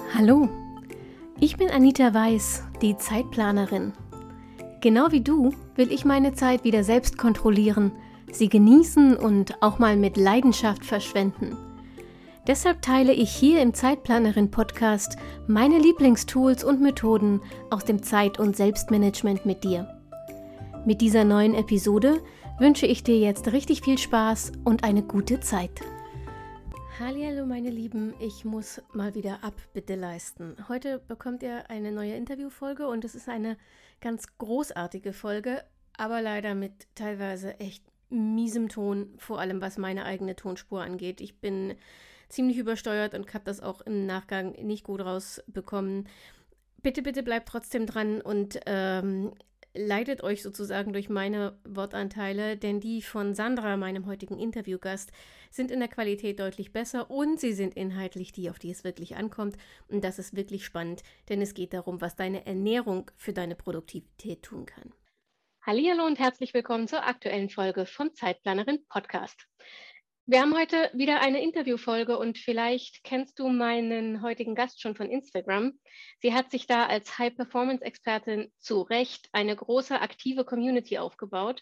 Hallo, ich bin Anita Weiß, die Zeitplanerin. Genau wie du will ich meine Zeit wieder selbst kontrollieren, sie genießen und auch mal mit Leidenschaft verschwenden. Deshalb teile ich hier im Zeitplanerin-Podcast meine Lieblingstools und Methoden aus dem Zeit- und Selbstmanagement mit dir. Mit dieser neuen Episode wünsche ich dir jetzt richtig viel Spaß und eine gute Zeit. Hallihallo meine Lieben, ich muss mal wieder Abbitte leisten. Heute bekommt ihr eine neue Interviewfolge und es ist eine ganz großartige Folge, aber leider mit teilweise echt miesem Ton, vor allem was meine eigene Tonspur angeht. Ich bin ziemlich übersteuert und habe das auch im Nachgang nicht gut rausbekommen. Bitte bleibt trotzdem dran und leitet euch sozusagen durch meine Wortanteile, denn die von Sandra, meinem heutigen Interviewgast, sind in der Qualität deutlich besser und sie sind inhaltlich die, auf die es wirklich ankommt. Und das ist wirklich spannend, denn es geht darum, was deine Ernährung für deine Produktivität tun kann. Hallihallo und herzlich willkommen zur aktuellen Folge vom Zeitplanerin Podcast. Wir haben heute wieder eine Interviewfolge und vielleicht kennst du meinen heutigen Gast schon von Instagram. Sie hat sich da als High-Performance-Expertin zu Recht eine große aktive Community aufgebaut.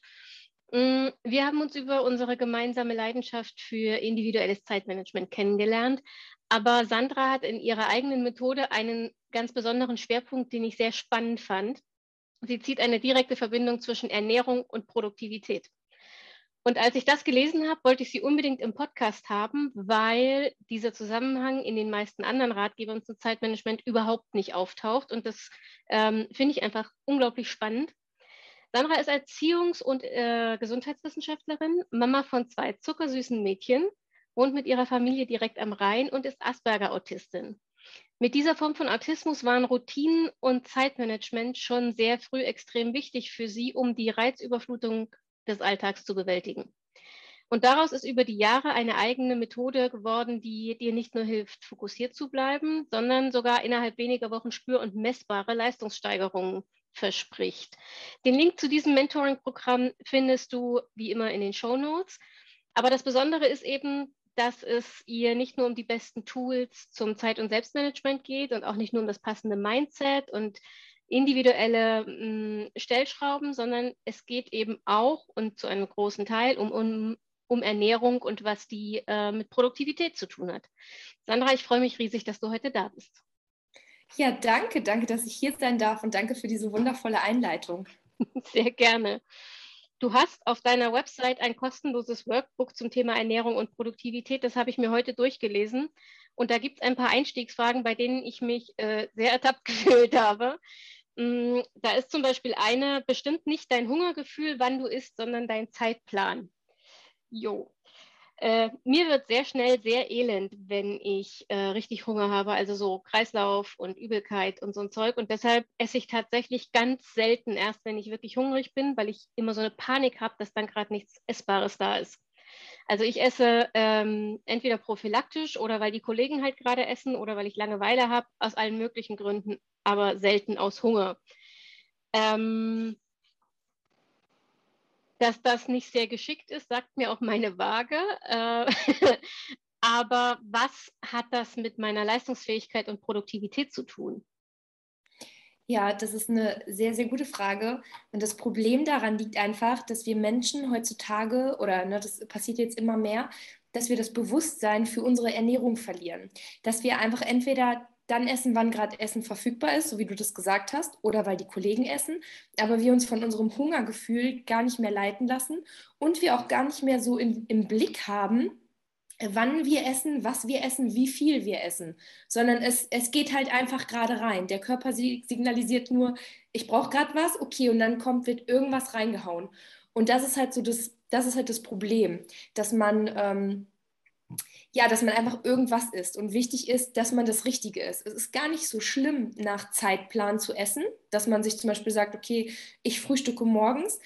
Wir haben uns über unsere gemeinsame Leidenschaft für individuelles Zeitmanagement kennengelernt, aber Sandra hat in ihrer eigenen Methode einen ganz besonderen Schwerpunkt, den ich sehr spannend fand. Sie zieht eine direkte Verbindung zwischen Ernährung und Produktivität. Und als ich das gelesen habe, wollte ich sie unbedingt im Podcast haben, weil dieser Zusammenhang in den meisten anderen Ratgebern zum Zeitmanagement überhaupt nicht auftaucht. Und das finde ich einfach unglaublich spannend. Sandra ist Erziehungs- und Gesundheitswissenschaftlerin, Mama von 2 zuckersüßen Mädchen, wohnt mit ihrer Familie direkt am Rhein und ist Asperger-Autistin. Mit dieser Form von Autismus waren Routinen und Zeitmanagement schon sehr früh extrem wichtig für sie, um die Reizüberflutung des Alltags zu bewältigen. Und daraus ist über die Jahre eine eigene Methode geworden, die dir nicht nur hilft, fokussiert zu bleiben, sondern sogar innerhalb weniger Wochen spür- und messbare Leistungssteigerungen verspricht. Den Link zu diesem Mentoring-Programm findest du wie immer in den Shownotes. Aber das Besondere ist eben, dass es ihr nicht nur um die besten Tools zum Zeit- und Selbstmanagement geht und auch nicht nur um das passende Mindset und individuelle Stellschrauben, sondern es geht eben auch und zu einem großen Teil um Ernährung und was die mit Produktivität zu tun hat. Sandra, ich freue mich riesig, dass du heute da bist. Ja, danke, dass ich hier sein darf und danke für diese wundervolle Einleitung. Sehr gerne. Du hast auf deiner Website ein kostenloses Workbook zum Thema Ernährung und Produktivität. Das habe ich mir heute durchgelesen. Und da gibt es ein paar Einstiegsfragen, bei denen ich mich sehr ertappt gefühlt habe. Da ist zum Beispiel eine, bestimmt nicht dein Hungergefühl, wann du isst, sondern dein Zeitplan. Jo. Mir wird sehr schnell sehr elend, wenn ich richtig Hunger habe, also so Kreislauf und Übelkeit und so ein Zeug. Und deshalb esse ich tatsächlich ganz selten erst, wenn ich wirklich hungrig bin, weil ich immer so eine Panik habe, dass dann gerade nichts Essbares da ist. Also ich esse entweder prophylaktisch oder weil die Kollegen halt gerade essen oder weil ich Langeweile habe, aus allen möglichen Gründen, aber selten aus Hunger. Dass das nicht sehr geschickt ist, sagt mir auch meine Waage. Aber was hat das mit meiner Leistungsfähigkeit und Produktivität zu tun? Ja, das ist eine sehr, sehr gute Frage. Und das Problem daran liegt einfach, dass wir Menschen heutzutage, oder ne, das passiert jetzt immer mehr, dass wir das Bewusstsein für unsere Ernährung verlieren. Dass wir einfach entweder dann essen, wann gerade Essen verfügbar ist, so wie du das gesagt hast, oder weil die Kollegen essen, aber wir uns von unserem Hungergefühl gar nicht mehr leiten lassen und wir auch gar nicht mehr so im Blick haben, wann wir essen, was wir essen, wie viel wir essen, sondern es geht halt einfach gerade rein. Der Körper signalisiert nur, ich brauche gerade was, okay, und dann wird irgendwas reingehauen. Und das ist halt so das ist halt das Problem, dass dass man einfach irgendwas isst. Und wichtig ist, dass man das Richtige isst. Es ist gar nicht so schlimm, nach Zeitplan zu essen, dass man sich zum Beispiel sagt, okay, ich frühstücke morgens,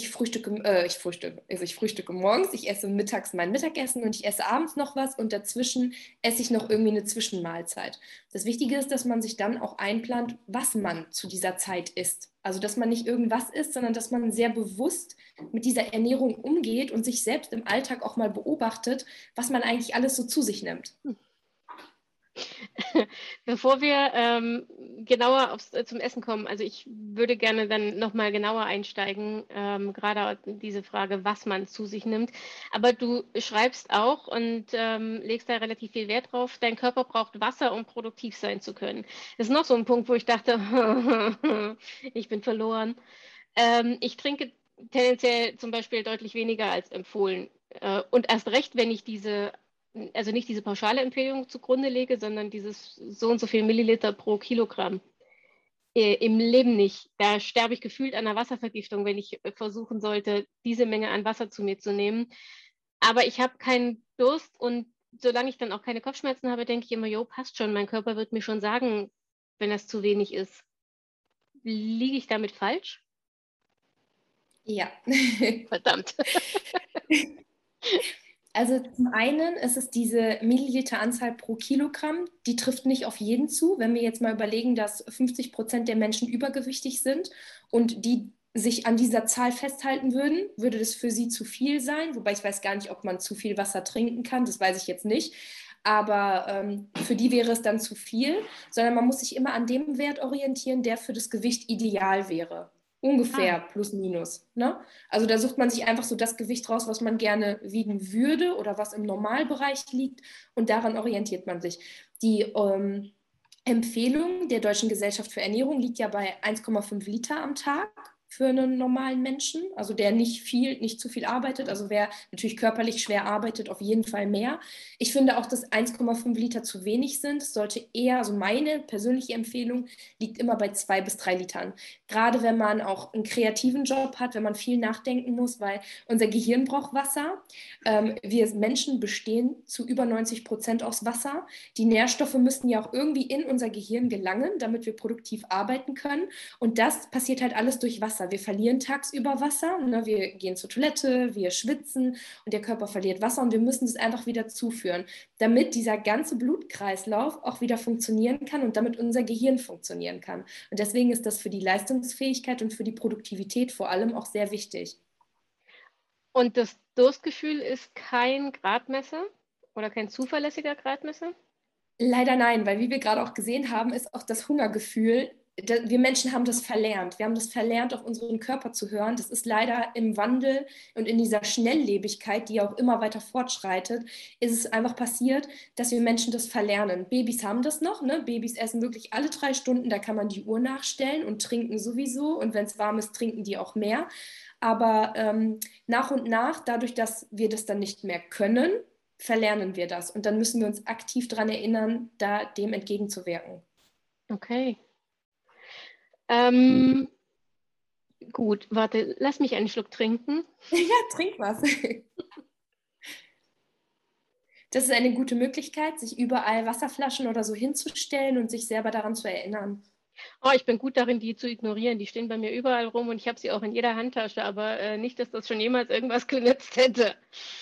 ich frühstücke morgens, ich esse mittags mein Mittagessen und ich esse abends noch was und dazwischen esse ich noch irgendwie eine Zwischenmahlzeit. Das Wichtige ist, dass man sich dann auch einplant, was man zu dieser Zeit isst. Also, dass man nicht irgendwas isst, sondern dass man sehr bewusst mit dieser Ernährung umgeht und sich selbst im Alltag auch mal beobachtet, was man eigentlich alles so zu sich nimmt. Bevor wir genauer zum Essen kommen, also ich würde gerne dann nochmal genauer einsteigen, gerade diese Frage, was man zu sich nimmt. Aber du schreibst auch und legst da relativ viel Wert drauf, dein Körper braucht Wasser, um produktiv sein zu können. Das ist noch so ein Punkt, wo ich dachte, ich bin verloren. Ich trinke tendenziell zum Beispiel deutlich weniger als empfohlen. Und erst recht, wenn ich also nicht diese pauschale Empfehlung zugrunde lege, sondern dieses so und so viel Milliliter pro Kilogramm. Im Leben nicht. Da sterbe ich gefühlt an einer Wasservergiftung, wenn ich versuchen sollte, diese Menge an Wasser zu mir zu nehmen. Aber ich habe keinen Durst und solange ich dann auch keine Kopfschmerzen habe, denke ich immer, jo, passt schon, mein Körper wird mir schon sagen, wenn das zu wenig ist. Liege ich damit falsch? Ja. Verdammt. Also zum einen ist es diese Milliliteranzahl pro Kilogramm, die trifft nicht auf jeden zu. Wenn wir jetzt mal überlegen, dass 50% der Menschen übergewichtig sind und die sich an dieser Zahl festhalten würden, würde das für sie zu viel sein. Wobei ich weiß gar nicht, ob man zu viel Wasser trinken kann, das weiß ich jetzt nicht. Aber für die wäre es dann zu viel, sondern man muss sich immer an dem Wert orientieren, der für das Gewicht ideal wäre. Ah, Ungefähr plus minus. Ne? Also da sucht man sich einfach so das Gewicht raus, was man gerne wiegen würde oder was im Normalbereich liegt und daran orientiert man sich. Die Empfehlung der Deutschen Gesellschaft für Ernährung liegt ja bei 1,5 Liter am Tag für einen normalen Menschen, also der nicht zu viel arbeitet, also wer natürlich körperlich schwer arbeitet, auf jeden Fall mehr. Ich finde auch, dass 1,5 Liter zu wenig sind. Es sollte eher, also meine persönliche Empfehlung liegt immer bei 2 bis 3 Litern. Gerade wenn man auch einen kreativen Job hat, wenn man viel nachdenken muss, weil unser Gehirn braucht Wasser. Wir Menschen bestehen zu über 90% aus Wasser. Die Nährstoffe müssten ja auch irgendwie in unser Gehirn gelangen, damit wir produktiv arbeiten können. Und das passiert halt alles durch Wasser. Wir verlieren tagsüber Wasser, ne? Wir gehen zur Toilette, wir schwitzen und der Körper verliert Wasser und wir müssen es einfach wieder zuführen, damit dieser ganze Blutkreislauf auch wieder funktionieren kann und damit unser Gehirn funktionieren kann. Und deswegen ist das für die Leistungsfähigkeit und für die Produktivität vor allem auch sehr wichtig. und das Durstgefühl ist kein Gradmesser oder kein zuverlässiger Gradmesser? Leider nein, weil wie wir gerade auch gesehen haben, ist auch das Hungergefühl, wir Menschen haben das verlernt. Wir haben das verlernt, auf unseren Körper zu hören. Das ist leider im Wandel und in dieser Schnelllebigkeit, die auch immer weiter fortschreitet, ist es einfach passiert, dass wir Menschen das verlernen. Babys haben das noch, ne? Babys essen wirklich alle 3 Stunden, da kann man die Uhr nachstellen und trinken sowieso. Und wenn es warm ist, trinken die auch mehr. Aber nach und nach, dadurch, dass wir das dann nicht mehr können, verlernen wir das. Und dann müssen wir uns aktiv daran erinnern, da dem entgegenzuwirken. Okay. Ähm, gut, warte, lass mich einen Schluck trinken. Ja, trink was. Das ist eine gute Möglichkeit, sich überall Wasserflaschen oder so hinzustellen und sich selber daran zu erinnern. Oh, ich bin gut darin, die zu ignorieren. Die stehen bei mir überall rum und ich habe sie auch in jeder Handtasche, aber nicht, dass das schon jemals irgendwas genützt hätte.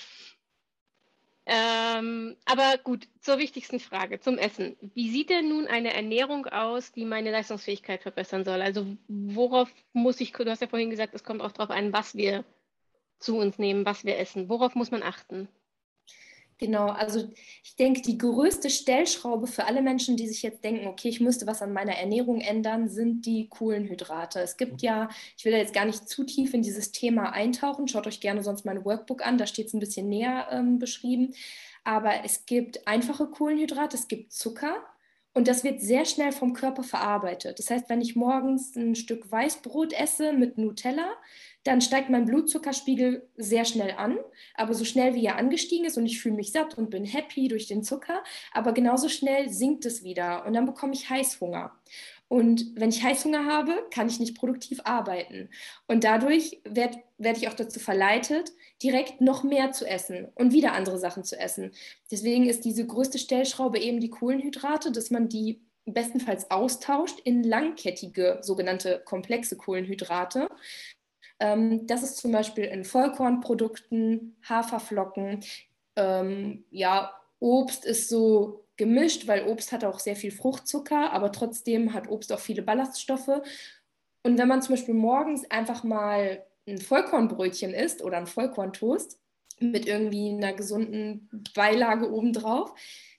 Aber gut, zur wichtigsten Frage, zum Essen. Wie sieht denn nun eine Ernährung aus, die meine Leistungsfähigkeit verbessern soll? Also worauf muss ich, du hast ja vorhin gesagt, es kommt auch darauf an, was wir zu uns nehmen, was wir essen. Worauf muss man achten? Genau, also ich denke, die größte Stellschraube für alle Menschen, die sich jetzt denken, okay, ich müsste was an meiner Ernährung ändern, sind die Kohlenhydrate. Es gibt ja, ich will da jetzt gar nicht zu tief in dieses Thema eintauchen, schaut euch gerne sonst mein Workbook an, da steht es ein bisschen näher beschrieben. Aber es gibt einfache Kohlenhydrate, es gibt Zucker und das wird sehr schnell vom Körper verarbeitet. Das heißt, wenn ich morgens ein Stück Weißbrot esse mit Nutella, dann steigt mein Blutzuckerspiegel sehr schnell an, aber so schnell wie er angestiegen ist und ich fühle mich satt und bin happy durch den Zucker, aber genauso schnell sinkt es wieder und dann bekomme ich Heißhunger. Und wenn ich Heißhunger habe, kann ich nicht produktiv arbeiten. Und dadurch werd ich auch dazu verleitet, direkt noch mehr zu essen und wieder andere Sachen zu essen. Deswegen ist diese größte Stellschraube eben die Kohlenhydrate, dass man die bestenfalls austauscht in langkettige, sogenannte komplexe Kohlenhydrate. Das ist zum Beispiel in Vollkornprodukten, Haferflocken. Ja, Obst ist so gemischt, weil Obst hat auch sehr viel Fruchtzucker, aber trotzdem hat Obst auch viele Ballaststoffe. Und wenn man zum Beispiel morgens einfach mal ein Vollkornbrötchen isst oder ein Vollkorntoast mit irgendwie einer gesunden Beilage obendrauf,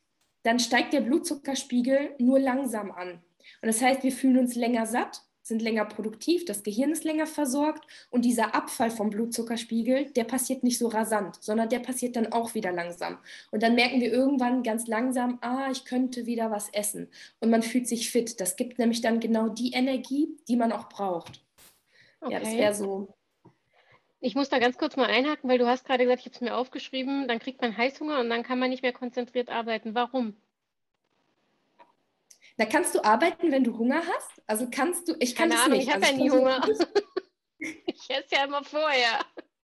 dann steigt der Blutzuckerspiegel nur langsam an. Und das heißt, wir fühlen uns länger satt, sind länger produktiv, das Gehirn ist länger versorgt und dieser Abfall vom Blutzuckerspiegel, der passiert nicht so rasant, sondern der passiert dann auch wieder langsam. Und dann merken wir irgendwann ganz langsam, ich könnte wieder was essen. Und man fühlt sich fit. Das gibt nämlich dann genau die Energie, die man auch braucht. Okay. Ja, das wäre so. Ich muss da ganz kurz mal einhaken, weil du hast gerade gesagt, ich habe es mir aufgeschrieben, dann kriegt man Heißhunger und dann kann man nicht mehr konzentriert arbeiten. Warum? Da kannst du arbeiten, wenn du Hunger hast? Also ich kann das nicht. Ich habe ja nie Hunger. Ich esse ja immer vorher.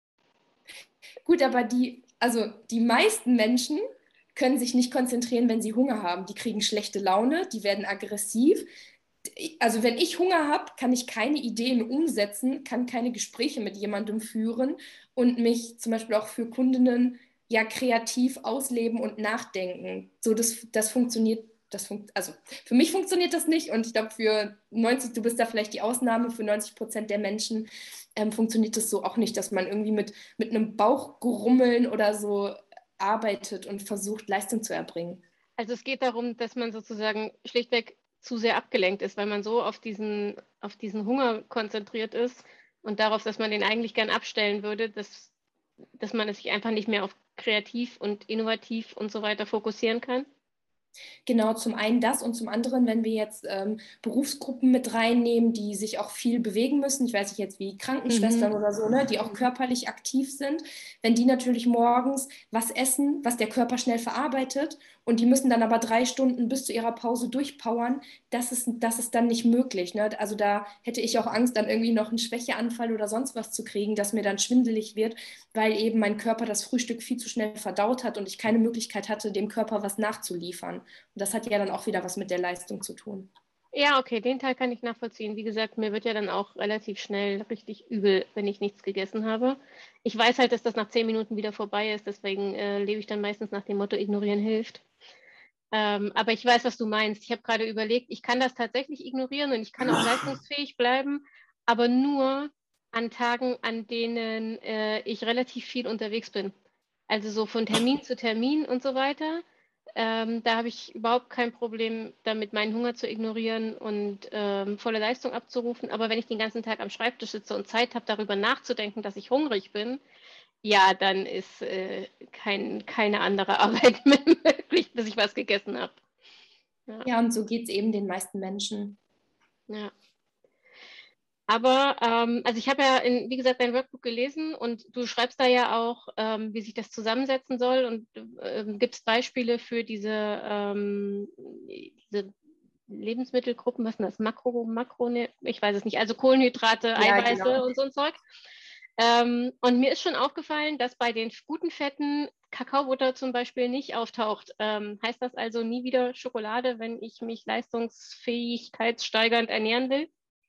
Gut, aber die meisten Menschen können sich nicht konzentrieren, wenn sie Hunger haben. Die kriegen schlechte Laune, die werden aggressiv. Also wenn ich Hunger habe, kann ich keine Ideen umsetzen, kann keine Gespräche mit jemandem führen und mich zum Beispiel auch für Kundinnen ja kreativ ausleben und nachdenken. So, das funktioniert. Also für mich funktioniert das nicht und ich glaube für 90, du bist da vielleicht die Ausnahme, für 90% der Menschen funktioniert das so auch nicht, dass man irgendwie mit einem Bauchgrummeln oder so arbeitet und versucht, Leistung zu erbringen. Also es geht darum, dass man sozusagen schlichtweg zu sehr abgelenkt ist, weil man so auf diesen Hunger konzentriert ist und darauf, dass man den eigentlich gern abstellen würde, dass man es sich einfach nicht mehr auf kreativ und innovativ und so weiter fokussieren kann. Genau, zum einen das und zum anderen, wenn wir jetzt Berufsgruppen mit reinnehmen, die sich auch viel bewegen müssen, ich weiß nicht jetzt wie Krankenschwestern oder so, ne, die auch körperlich aktiv sind, wenn die natürlich morgens was essen, was der Körper schnell verarbeitet und die müssen dann aber 3 Stunden bis zu ihrer Pause durchpowern, das ist dann nicht möglich. Ne? Also da hätte ich auch Angst, dann irgendwie noch einen Schwächeanfall oder sonst was zu kriegen, dass mir dann schwindelig wird, weil eben mein Körper das Frühstück viel zu schnell verdaut hat und ich keine Möglichkeit hatte, dem Körper was nachzuliefern. Und das hat ja dann auch wieder was mit der Leistung zu tun. Ja, okay, den Teil kann ich nachvollziehen. Wie gesagt, mir wird ja dann auch relativ schnell richtig übel, wenn ich nichts gegessen habe. Ich weiß halt, dass das nach 10 Minuten wieder vorbei ist, deswegen lebe ich dann meistens nach dem Motto, ignorieren hilft. Aber ich weiß, was du meinst. Ich habe gerade überlegt, ich kann das tatsächlich ignorieren und ich kann auch leistungsfähig bleiben, aber nur an Tagen, an denen ich relativ viel unterwegs bin. Also so von Termin zu Termin und so weiter. Da habe ich überhaupt kein Problem damit, meinen Hunger zu ignorieren und volle Leistung abzurufen. Aber wenn ich den ganzen Tag am Schreibtisch sitze und Zeit habe, darüber nachzudenken, dass ich hungrig bin, ja, dann ist keine andere Arbeit mehr möglich, bis ich was gegessen habe. Ja, und so geht es eben den meisten Menschen. Ja. Aber, also ich habe ja, wie gesagt, dein Workbook gelesen und du schreibst da ja auch, wie sich das zusammensetzen soll und gibst Beispiele für diese Lebensmittelgruppen, was ist das, Makro, ne, ich weiß es nicht, also Kohlenhydrate, Eiweiße genau. Und so ein Zeug. Und mir ist schon aufgefallen, dass bei den guten Fetten Kakaobutter zum Beispiel nicht auftaucht. Heißt das also nie wieder Schokolade, wenn ich mich leistungsfähigkeitssteigernd ernähren will?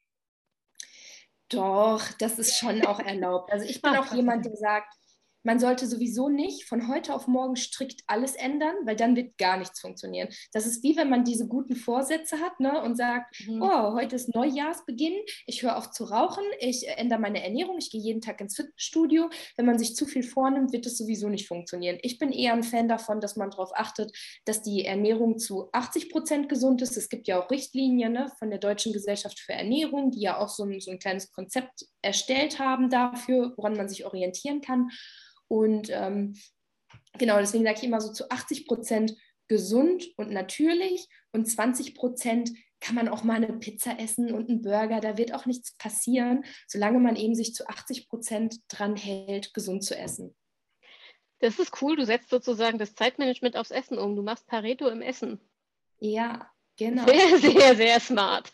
Doch, das ist schon auch erlaubt. Also ich bin auch jemand, der sagt, man sollte sowieso nicht von heute auf morgen strikt alles ändern, weil dann wird gar nichts funktionieren. Das ist wie wenn man diese guten Vorsätze hat, ne, und sagt, heute ist Neujahrsbeginn, ich höre auf zu rauchen, ich ändere meine Ernährung, ich gehe jeden Tag ins Fitnessstudio. Wenn man sich zu viel vornimmt, wird es sowieso nicht funktionieren. Ich bin eher ein Fan davon, dass man darauf achtet, dass die Ernährung zu 80% gesund ist. Es gibt ja auch Richtlinien, ne, von der Deutschen Gesellschaft für Ernährung, die ja auch so ein kleines Konzept erstellt haben dafür, woran man sich orientieren kann. Und genau, deswegen sage ich immer so zu 80% gesund und natürlich und 20% kann man auch mal eine Pizza essen und einen Burger. Da wird auch nichts passieren, solange man eben sich zu 80% dran hält, gesund zu essen. Das ist cool, du setzt sozusagen das Zeitmanagement aufs Essen um. Du machst Pareto im Essen. Ja, genau. Sehr, sehr, sehr smart.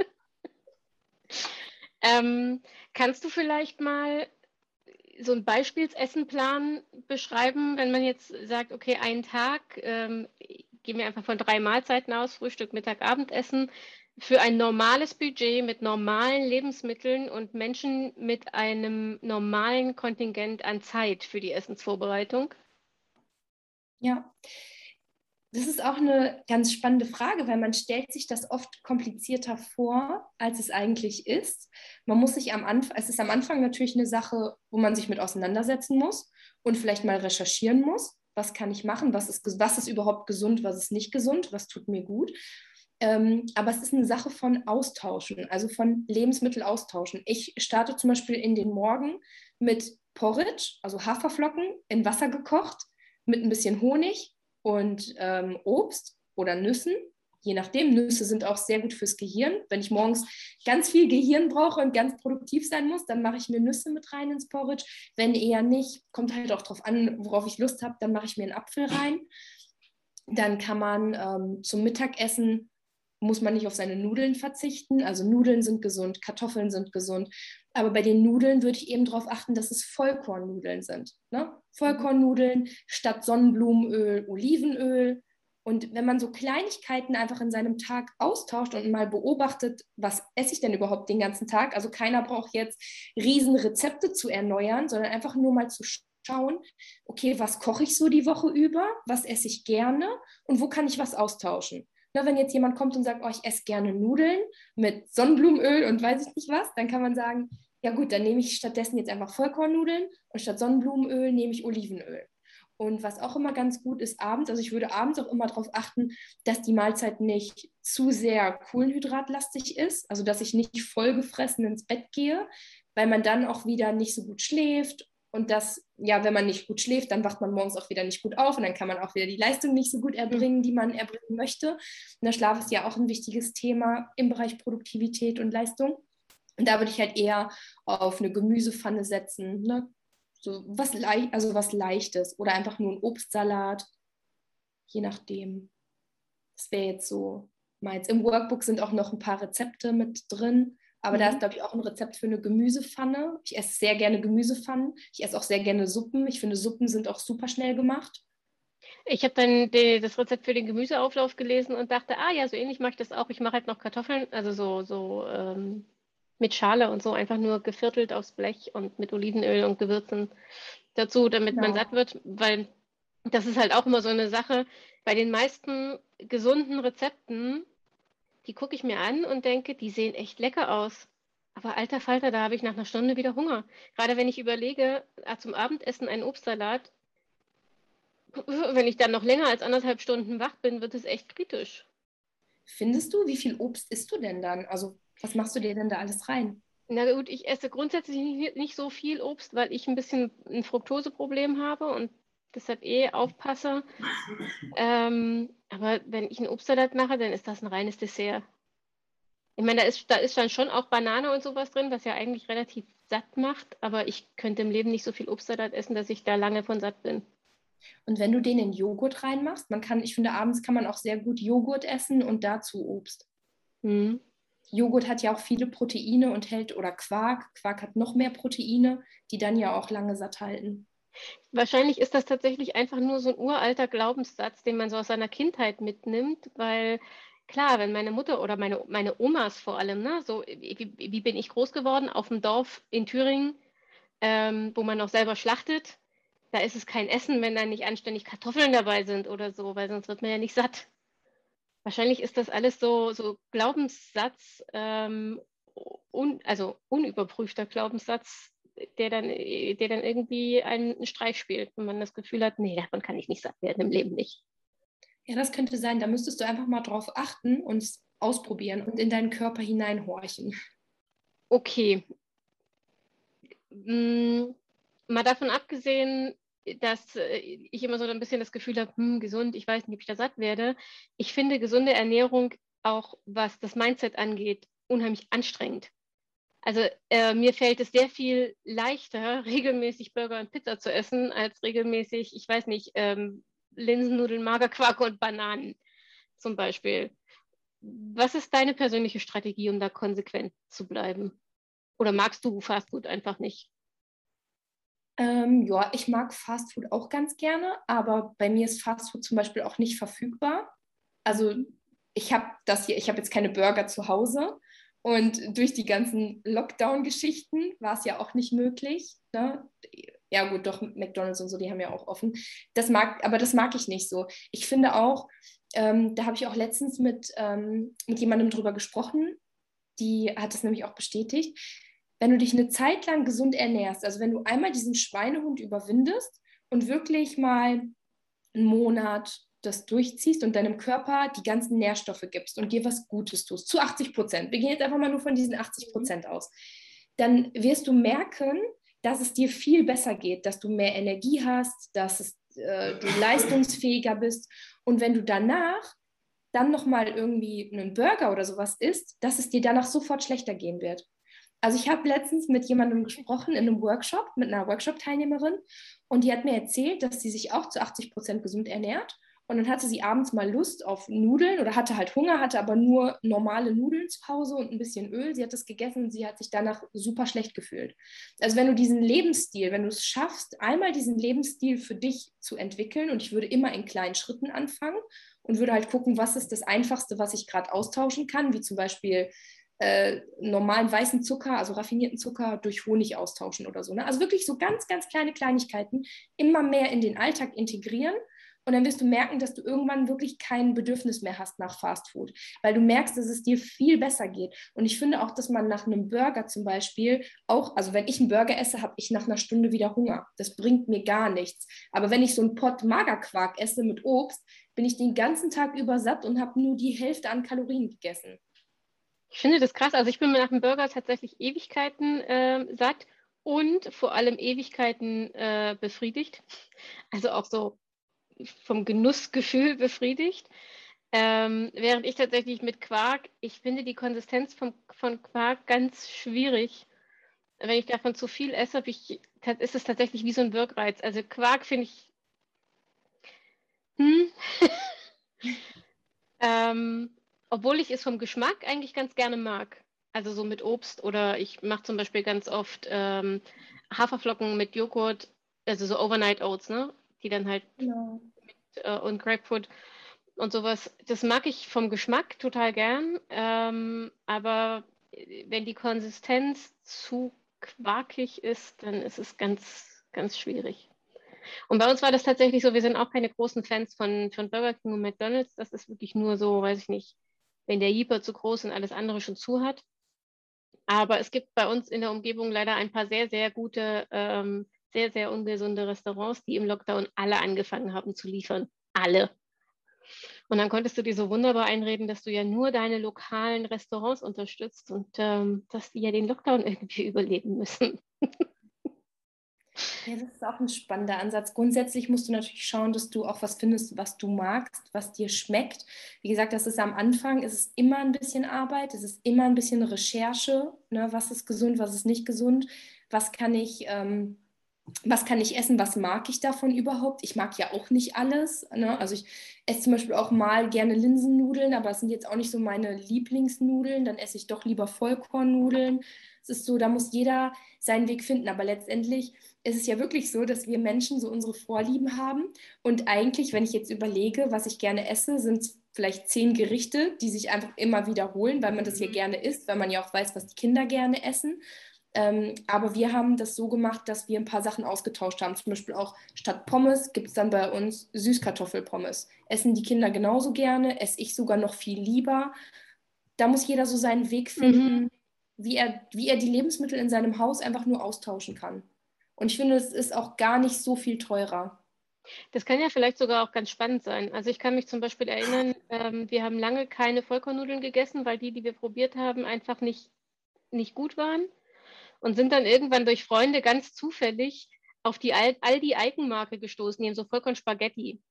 Kannst du vielleicht mal so einen Beispielsessenplan beschreiben, wenn man jetzt sagt, okay, einen Tag, gehen wir einfach von 3 Mahlzeiten aus, Frühstück, Mittag, Abendessen, für ein normales Budget mit normalen Lebensmitteln und Menschen mit einem normalen Kontingent an Zeit für die Essensvorbereitung? Ja. Das ist auch eine ganz spannende Frage, weil man stellt sich das oft komplizierter vor, als es eigentlich ist. Man muss sich es ist am Anfang natürlich eine Sache, wo man sich mit auseinandersetzen muss und vielleicht mal recherchieren muss. was kann ich machen, was ist überhaupt gesund, was ist nicht gesund, was tut mir gut. Aber es ist eine Sache von Austauschen, also von Lebensmittel austauschen. Ich starte zum Beispiel in den Morgen mit Porridge, also Haferflocken in Wasser gekocht, mit ein bisschen Honig und Obst oder Nüssen. Je nachdem, Nüsse sind auch sehr gut fürs Gehirn. Wenn ich morgens ganz viel Gehirn brauche und ganz produktiv sein muss, dann mache ich mir Nüsse mit rein ins Porridge. Wenn eher nicht, kommt halt auch drauf an, worauf ich Lust habe, dann mache ich mir einen Apfel rein. Dann kann man zum Mittagessen, muss man nicht auf seine Nudeln verzichten. Also Nudeln sind gesund, Kartoffeln sind gesund. Aber bei den Nudeln würde ich eben darauf achten, dass es Vollkornnudeln sind. Ne? Vollkornnudeln statt Sonnenblumenöl, Olivenöl. Und wenn man so Kleinigkeiten einfach in seinem Tag austauscht und mal beobachtet, was esse ich denn überhaupt den ganzen Tag? Also keiner braucht jetzt riesen Rezepte zu erneuern, sondern einfach nur mal zu schauen, okay, was koche ich so die Woche über? Was esse ich gerne? Und wo kann ich was austauschen? Na, wenn jetzt jemand kommt und sagt, oh, ich esse gerne Nudeln mit Sonnenblumenöl und weiß ich nicht was, dann kann man sagen, ja gut, dann nehme ich stattdessen jetzt einfach Vollkornnudeln und statt Sonnenblumenöl nehme ich Olivenöl. Und was auch immer ganz gut ist abends, also ich würde abends auch immer darauf achten, dass die Mahlzeit nicht zu sehr kohlenhydratlastig ist, also dass ich nicht vollgefressen ins Bett gehe, weil man dann auch wieder nicht so gut schläft. Und das, ja, wenn man nicht gut schläft, dann wacht man morgens auch wieder nicht gut auf und dann kann man auch wieder die Leistung nicht so gut erbringen, die man erbringen möchte. Und der Schlaf ist ja auch ein wichtiges Thema im Bereich Produktivität und Leistung. Und da würde ich halt eher auf eine Gemüsepfanne setzen, ne? So was, also was Leichtes oder einfach nur ein Obstsalat, je nachdem. Das wäre jetzt so meins. Im Workbook sind auch noch ein paar Rezepte mit drin, aber da ist, glaube ich, auch ein Rezept für eine Gemüsepfanne. Ich esse sehr gerne Gemüsepfannen. Ich esse auch sehr gerne Suppen. Ich finde, Suppen sind auch super schnell gemacht. Ich habe dann das Rezept für den Gemüseauflauf gelesen und dachte, ah ja, so ähnlich mache ich das auch. Ich mache halt noch Kartoffeln, also so mit Schale und so, einfach nur geviertelt aufs Blech und mit Olivenöl und Gewürzen dazu, damit man satt wird, weil das ist halt auch immer so eine Sache. Bei den meisten gesunden Rezepten, die gucke ich mir an und denke, die sehen echt lecker aus. Aber alter Falter, da habe ich nach einer Stunde wieder Hunger. Gerade wenn ich überlege, zum Abendessen einen Obstsalat, wenn ich dann noch länger als 1,5 Stunden wach bin, wird es echt kritisch. Findest du, wie viel Obst isst du denn dann? Also was machst du dir denn da alles rein? Na gut, ich esse grundsätzlich nicht so viel Obst, weil ich ein bisschen ein Fruktoseproblem habe und deshalb aufpasse. Aber wenn ich einen Obstsalat mache, dann ist das ein reines Dessert. Ich meine, da ist dann schon auch Banane und sowas drin, was ja eigentlich relativ satt macht, aber ich könnte im Leben nicht so viel Obstsalat essen, dass ich da lange von satt bin. Und wenn du den in Joghurt reinmachst, ich finde, abends kann man auch sehr gut Joghurt essen und dazu Obst. Joghurt hat ja auch viele Proteine und oder Quark. Quark hat noch mehr Proteine, die dann ja auch lange satt halten. Wahrscheinlich ist das tatsächlich einfach nur so ein uralter Glaubenssatz, den man so aus seiner Kindheit mitnimmt, weil klar, wenn meine Mutter oder meine Omas vor allem, ne, so wie bin ich groß geworden auf dem Dorf in Thüringen, wo man noch selber schlachtet, da ist es kein Essen, wenn da nicht anständig Kartoffeln dabei sind oder so, weil sonst wird man ja nicht satt. Wahrscheinlich ist das alles so Glaubenssatz, also unüberprüfter Glaubenssatz, der dann irgendwie einen Streich spielt, wenn man das Gefühl hat, nee, davon kann ich nicht satt werden, im Leben nicht. Ja, das könnte sein. Da müsstest du einfach mal drauf achten und es ausprobieren und in deinen Körper hineinhorchen. Okay. Mal davon abgesehen, dass ich immer so ein bisschen das Gefühl habe, gesund, ich weiß nicht, ob ich da satt werde. Ich finde gesunde Ernährung auch, was das Mindset angeht, unheimlich anstrengend. Also mir fällt es sehr viel leichter, regelmäßig Burger und Pizza zu essen, als regelmäßig, ich weiß nicht, Linsennudeln, Magerquark und Bananen zum Beispiel. Was ist deine persönliche Strategie, um da konsequent zu bleiben? Oder magst du Fastfood einfach nicht? Ja, ich mag Fastfood auch ganz gerne, aber bei mir ist Fastfood zum Beispiel auch nicht verfügbar. Also ich habe jetzt keine Burger zu Hause und durch die ganzen Lockdown-Geschichten war es ja auch nicht möglich. Ne? Ja gut, doch McDonald's und so, die haben ja auch offen. Aber das mag ich nicht so. Ich finde auch, da habe ich auch letztens mit jemandem drüber gesprochen, die hat es nämlich auch bestätigt, wenn du dich eine Zeit lang gesund ernährst, also wenn du einmal diesen Schweinehund überwindest und wirklich mal einen Monat das durchziehst und deinem Körper die ganzen Nährstoffe gibst und dir was Gutes tust, zu 80%, wir gehen jetzt einfach mal nur von diesen 80% aus, dann wirst du merken, dass es dir viel besser geht, dass du mehr Energie hast, dass du leistungsfähiger bist. Und wenn du danach dann nochmal irgendwie einen Burger oder sowas isst, dass es dir danach sofort schlechter gehen wird. Also ich habe letztens mit jemandem gesprochen in einem Workshop, mit einer Workshop-Teilnehmerin, und die hat mir erzählt, dass sie sich auch zu 80% gesund ernährt. Und dann hatte sie abends mal Lust auf Nudeln oder hatte halt Hunger, hatte aber nur normale Nudeln zu Hause und ein bisschen Öl. Sie hat das gegessen und sie hat sich danach super schlecht gefühlt. Also wenn du diesen Lebensstil, wenn du es schaffst, einmal diesen Lebensstil für dich zu entwickeln, und ich würde immer in kleinen Schritten anfangen und würde halt gucken, was ist das Einfachste, was ich gerade austauschen kann, wie zum Beispiel normalen weißen Zucker, also raffinierten Zucker, durch Honig austauschen oder so. Ne? Also wirklich so ganz, ganz kleine Kleinigkeiten immer mehr in den Alltag integrieren. Und dann wirst du merken, dass du irgendwann wirklich kein Bedürfnis mehr hast nach Fastfood, weil du merkst, dass es dir viel besser geht. Und ich finde auch, dass man nach einem Burger zum Beispiel auch, also wenn ich einen Burger esse, habe ich nach einer Stunde wieder Hunger. Das bringt mir gar nichts. Aber wenn ich so einen Pott Magerquark esse mit Obst, bin ich den ganzen Tag über satt und habe nur die Hälfte an Kalorien gegessen. Ich finde das krass. Also ich bin mir nach dem Burger tatsächlich Ewigkeiten satt und vor allem Ewigkeiten befriedigt. Also auch so vom Genussgefühl befriedigt. Während ich tatsächlich mit Quark, ich finde die Konsistenz von Quark ganz schwierig. Wenn ich davon zu viel esse, ist es tatsächlich wie so ein Wirkreiz. Also Quark finde ich, obwohl ich es vom Geschmack eigentlich ganz gerne mag. Also so mit Obst, oder ich mache zum Beispiel ganz oft Haferflocken mit Joghurt, also so Overnight Oats, ne? Die dann halt Genau. und Grapefruit und sowas. Das mag ich vom Geschmack total gern, aber wenn die Konsistenz zu quarkig ist, dann ist es ganz, ganz schwierig. Und bei uns war das tatsächlich so, wir sind auch keine großen Fans von Burger King und McDonald's. Das ist wirklich nur so, weiß ich nicht, wenn der Jeeper zu groß und alles andere schon zu hat. Aber es gibt bei uns in der Umgebung leider ein paar sehr, sehr gute, sehr, sehr ungesunde Restaurants, die im Lockdown alle angefangen haben zu liefern. Alle. Und dann konntest du dir so wunderbar einreden, dass du ja nur deine lokalen Restaurants unterstützt und dass die ja den Lockdown irgendwie überleben müssen. Ja, das ist auch ein spannender Ansatz. Grundsätzlich musst du natürlich schauen, dass du auch was findest, was du magst, was dir schmeckt. Wie gesagt, das ist am Anfang, es ist immer ein bisschen Arbeit, es ist immer ein bisschen Recherche, ne? Was ist gesund, was ist nicht gesund, was kann ich, was kann ich essen, was mag ich davon überhaupt? Ich mag ja auch nicht alles. Ne? Also ich esse zum Beispiel auch mal gerne Linsennudeln, aber es sind jetzt auch nicht so meine Lieblingsnudeln. Dann esse ich doch lieber Vollkornnudeln. Es ist so, da muss jeder seinen Weg finden. Aber letztendlich ist es ja wirklich so, dass wir Menschen so unsere Vorlieben haben. Und eigentlich, wenn ich jetzt überlege, was ich gerne esse, sind es vielleicht 10 Gerichte, die sich einfach immer wiederholen, weil man das ja gerne isst, weil man ja auch weiß, was die Kinder gerne essen. Aber wir haben das so gemacht, dass wir ein paar Sachen ausgetauscht haben. Zum Beispiel auch statt Pommes gibt es dann bei uns Süßkartoffelpommes. Essen die Kinder genauso gerne, esse ich sogar noch viel lieber. Da muss jeder so seinen Weg finden, wie er die Lebensmittel in seinem Haus einfach nur austauschen kann. Und ich finde, es ist auch gar nicht so viel teurer. Das kann ja vielleicht sogar auch ganz spannend sein. Also ich kann mich zum Beispiel erinnern, wir haben lange keine Vollkornnudeln gegessen, weil die wir probiert haben, einfach nicht gut waren. Und sind dann irgendwann durch Freunde ganz zufällig auf die Aldi-Eigenmarke gestoßen, die haben so Vollkornspaghetti.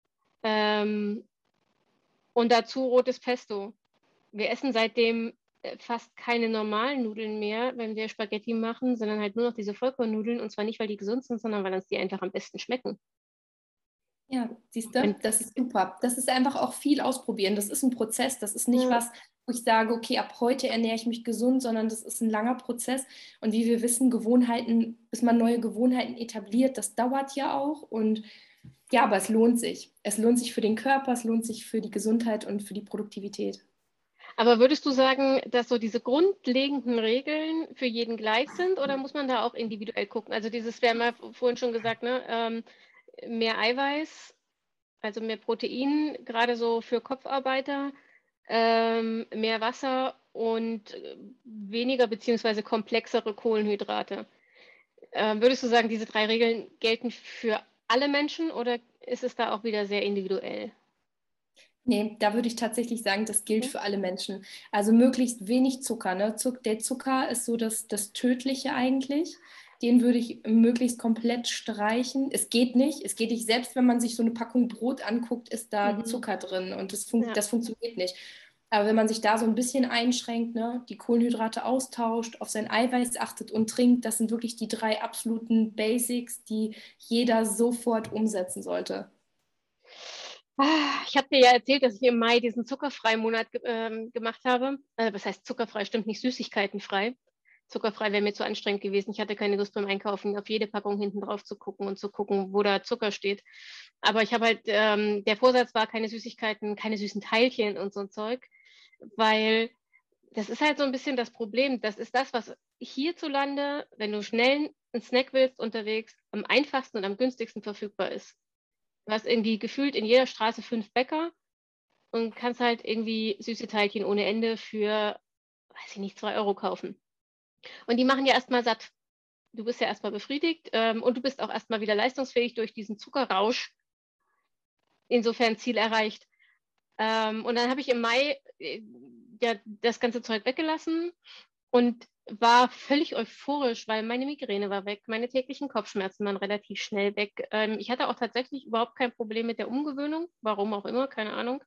Und dazu rotes Pesto. Wir essen seitdem fast keine normalen Nudeln mehr, wenn wir Spaghetti machen, sondern halt nur noch diese Vollkornnudeln. Und zwar nicht, weil die gesund sind, sondern weil uns die einfach am besten schmecken. Ja, siehst du, Und, das ist super. Das ist einfach auch viel ausprobieren. Das ist ein Prozess. Das ist nicht ja. was, wo ich sage, okay, ab heute ernähre ich mich gesund, sondern das ist ein langer Prozess. Und wie wir wissen, Gewohnheiten, bis man neue Gewohnheiten etabliert, das dauert ja auch. Und ja, aber es lohnt sich. Es lohnt sich für den Körper, es lohnt sich für die Gesundheit und für die Produktivität. Aber würdest du sagen, dass so diese grundlegenden Regeln für jeden gleich sind, oder muss man da auch individuell gucken? Also wir haben ja vorhin schon gesagt, ne, mehr Eiweiß, also mehr Protein, gerade so für Kopfarbeiter, mehr Wasser und weniger beziehungsweise komplexere Kohlenhydrate. Würdest du sagen, diese 3 Regeln gelten für alle Menschen oder ist es da auch wieder sehr individuell? Nee, da würde ich tatsächlich sagen, das gilt Okay. für alle Menschen. Also möglichst wenig Zucker. Ne? Der Zucker ist so das Tödliche eigentlich. Den würde ich möglichst komplett streichen. Es geht nicht. Es geht nicht. Selbst wenn man sich so eine Packung Brot anguckt, ist da Mhm. Zucker drin und Ja. das funktioniert nicht. Aber wenn man sich da so ein bisschen einschränkt, ne, die Kohlenhydrate austauscht, auf sein Eiweiß achtet und trinkt, das sind wirklich die 3 absoluten Basics, die jeder sofort umsetzen sollte. Ich habe dir ja erzählt, dass ich im Mai diesen Zuckerfrei-Monat gemacht habe. Was heißt zuckerfrei? Stimmt nicht, süßigkeitenfrei. Zuckerfrei wäre mir zu anstrengend gewesen. Ich hatte keine Lust beim Einkaufen, auf jede Packung hinten drauf zu gucken und zu gucken, wo da Zucker steht. Aber ich habe halt, der Vorsatz war keine Süßigkeiten, keine süßen Teilchen und so ein Zeug, weil das ist halt so ein bisschen das Problem. Das ist das, was hierzulande, wenn du schnell einen Snack willst unterwegs, am einfachsten und am günstigsten verfügbar ist. Du hast irgendwie gefühlt in jeder Straße 5 Bäcker und kannst halt irgendwie süße Teilchen ohne Ende für, weiß ich nicht, 2 € kaufen. Und die machen ja erstmal satt. Du bist ja erstmal befriedigt und du bist auch erstmal wieder leistungsfähig durch diesen Zuckerrausch. Insofern Ziel erreicht. Und dann habe ich im Mai ja, das ganze Zeug weggelassen und war völlig euphorisch, weil meine Migräne war weg, meine täglichen Kopfschmerzen waren relativ schnell weg. Ich hatte auch tatsächlich überhaupt kein Problem mit der Umgewöhnung, warum auch immer, keine Ahnung.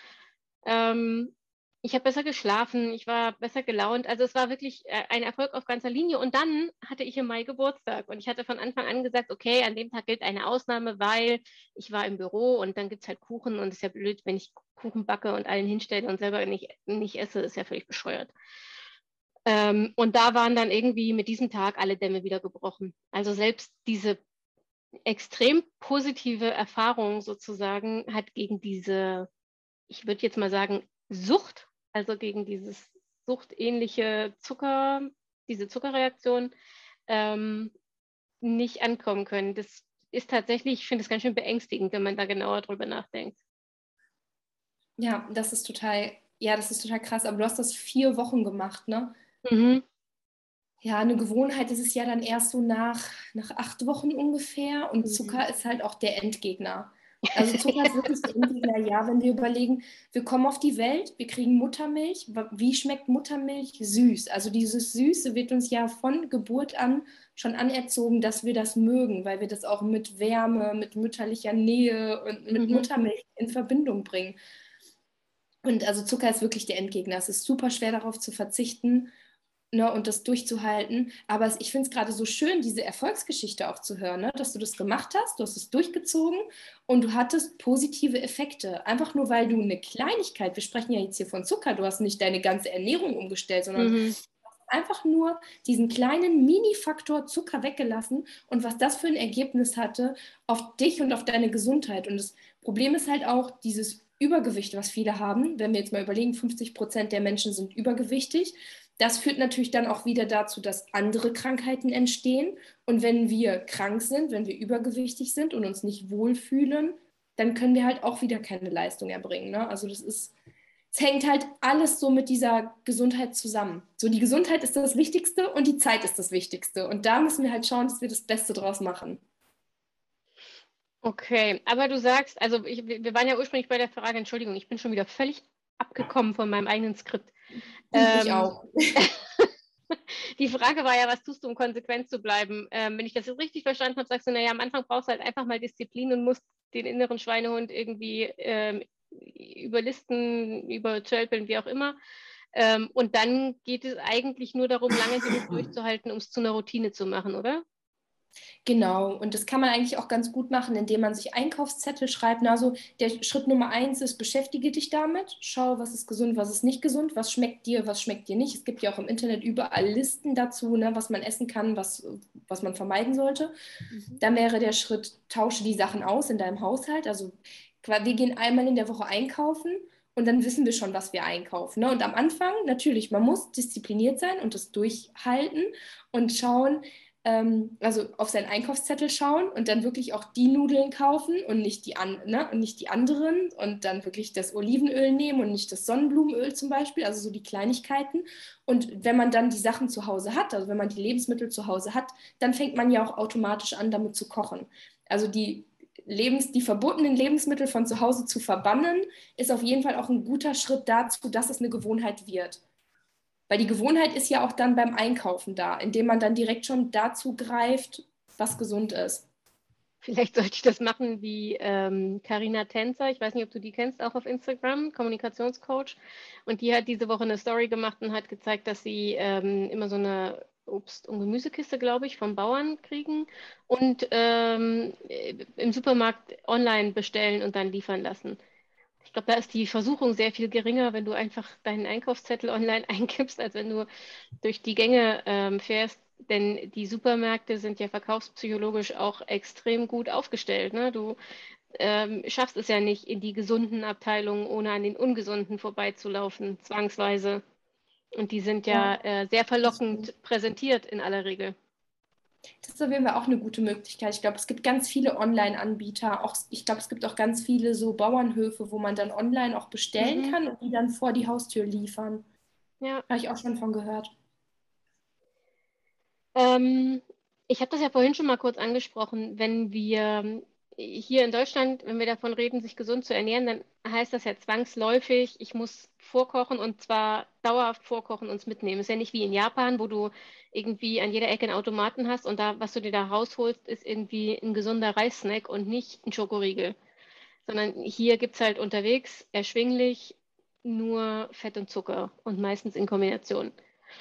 Ähm, ich habe besser geschlafen, ich war besser gelaunt. Also es war wirklich ein Erfolg auf ganzer Linie. Und dann hatte ich im Mai Geburtstag und ich hatte von Anfang an gesagt, okay, an dem Tag gilt eine Ausnahme, weil ich war im Büro und dann gibt es halt Kuchen und es ist ja blöd, wenn ich Kuchen backe und allen hinstelle und selber nicht esse, ist ja völlig bescheuert. Und da waren dann irgendwie mit diesem Tag alle Dämme wieder gebrochen. Also selbst diese extrem positive Erfahrung sozusagen hat gegen diese, ich würde jetzt mal sagen, Sucht, also gegen dieses suchtähnliche diese Zuckerreaktion, ähm, nicht ankommen können. Das ist tatsächlich, ich finde es ganz schön beängstigend, wenn man da genauer drüber nachdenkt. Ja, das ist total krass. Aber du hast das 4 Wochen gemacht, ne? Mhm. Ja, eine Gewohnheit ist es ja dann erst so nach 8 Wochen ungefähr. Und Mhm. Zucker ist halt auch der Endgegner. Also Zucker ist wirklich der Endgegner, ja, wenn wir überlegen, wir kommen auf die Welt, wir kriegen Muttermilch. Wie schmeckt Muttermilch? Süß. Also dieses Süße wird uns ja von Geburt an schon anerzogen, dass wir das mögen, weil wir das auch mit Wärme, mit mütterlicher Nähe und mit Mhm. Muttermilch in Verbindung bringen. Und also Zucker ist wirklich der Endgegner. Es ist super schwer darauf zu verzichten, ne, und das durchzuhalten. Aber ich finde es gerade so schön, diese Erfolgsgeschichte auch zu hören, ne, dass du das gemacht hast, du hast es durchgezogen und du hattest positive Effekte. Einfach nur, weil du eine Kleinigkeit, wir sprechen ja jetzt hier von Zucker, du hast nicht deine ganze Ernährung umgestellt, sondern Mhm. einfach nur diesen kleinen Mini-Faktor Zucker weggelassen und was das für ein Ergebnis hatte auf dich und auf deine Gesundheit. Und das Problem ist halt auch dieses Übergewicht, was viele haben. Wenn wir jetzt mal überlegen, 50% der Menschen sind übergewichtig. Das führt natürlich dann auch wieder dazu, dass andere Krankheiten entstehen. Und wenn wir krank sind, wenn wir übergewichtig sind und uns nicht wohlfühlen, dann können wir halt auch wieder keine Leistung erbringen. Ne? Also es hängt halt alles so mit dieser Gesundheit zusammen. So, die Gesundheit ist das Wichtigste und die Zeit ist das Wichtigste. Und da müssen wir halt schauen, dass wir das Beste draus machen. Okay, aber du sagst, also wir waren ja ursprünglich bei der Frage, Entschuldigung, ich bin schon wieder völlig abgekommen von meinem eigenen Skript. Ich Ähm, auch. Die Frage war ja, was tust du, um konsequent zu bleiben? Wenn ich das jetzt richtig verstanden habe, sagst du, naja, am Anfang brauchst du halt einfach mal Disziplin und musst den inneren Schweinehund irgendwie überlisten, übertölpeln, wie auch immer. Und dann geht es eigentlich nur darum, lange genug durchzuhalten, um es zu einer Routine zu machen, oder? Genau, und das kann man eigentlich auch ganz gut machen, indem man sich Einkaufszettel schreibt. Na, also der Schritt Nummer 1 ist, beschäftige dich damit, schau, was ist gesund, was ist nicht gesund, was schmeckt dir nicht. Es gibt ja auch im Internet überall Listen dazu, ne, was man essen kann, was man vermeiden sollte. Mhm. Dann wäre der Schritt, tausche die Sachen aus in deinem Haushalt. Also wir gehen einmal in der Woche einkaufen und dann wissen wir schon, was wir einkaufen. Ne? Und am Anfang, natürlich, man muss diszipliniert sein und das durchhalten und schauen, also auf seinen Einkaufszettel schauen und dann wirklich auch die Nudeln kaufen und und nicht die anderen und dann wirklich das Olivenöl nehmen und nicht das Sonnenblumenöl zum Beispiel, also so die Kleinigkeiten. Und wenn man dann die Sachen zu Hause hat, also wenn man die Lebensmittel zu Hause hat, dann fängt man ja auch automatisch an, damit zu kochen. Also die verbotenen Lebensmittel von zu Hause zu verbannen, ist auf jeden Fall auch ein guter Schritt dazu, dass es eine Gewohnheit wird. Weil die Gewohnheit ist ja auch dann beim Einkaufen da, indem man dann direkt schon dazu greift, was gesund ist. Vielleicht sollte ich das machen wie Carina Tänzer. Ich weiß nicht, ob du die kennst, auch auf Instagram, Kommunikationscoach. Und die hat diese Woche eine Story gemacht und hat gezeigt, dass sie immer so eine Obst- und Gemüsekiste, glaube ich, vom Bauern kriegen und im Supermarkt online bestellen und dann liefern lassen. Ich glaube, da ist die Versuchung sehr viel geringer, wenn du einfach deinen Einkaufszettel online eingibst, als wenn du durch die Gänge fährst. Denn die Supermärkte sind ja verkaufspsychologisch auch extrem gut aufgestellt. Ne? Du schaffst es ja nicht in die gesunden Abteilungen, ohne an den ungesunden vorbeizulaufen, zwangsweise. Und die sind ja sehr verlockend präsentiert in aller Regel. Das ist auf jeden Fall auch eine gute Möglichkeit. Ich glaube, es gibt ganz viele Online-Anbieter. Ich glaube, es gibt auch ganz viele so Bauernhöfe, wo man dann online auch bestellen kann und die dann vor die Haustür liefern. Ja. Habe ich auch schon von gehört. Ich habe das ja vorhin schon mal kurz angesprochen. Wenn wir hier in Deutschland, wenn wir davon reden, sich gesund zu ernähren, dann heißt das ja zwangsläufig, ich muss vorkochen und zwar dauerhaft vorkochen und es mitnehmen. Ist ja nicht wie in Japan, wo du irgendwie an jeder Ecke einen Automaten hast und da, was du dir da rausholst, ist irgendwie ein gesunder Reissnack und nicht ein Schokoriegel. Sondern hier gibt es halt unterwegs erschwinglich nur Fett und Zucker und meistens in Kombination.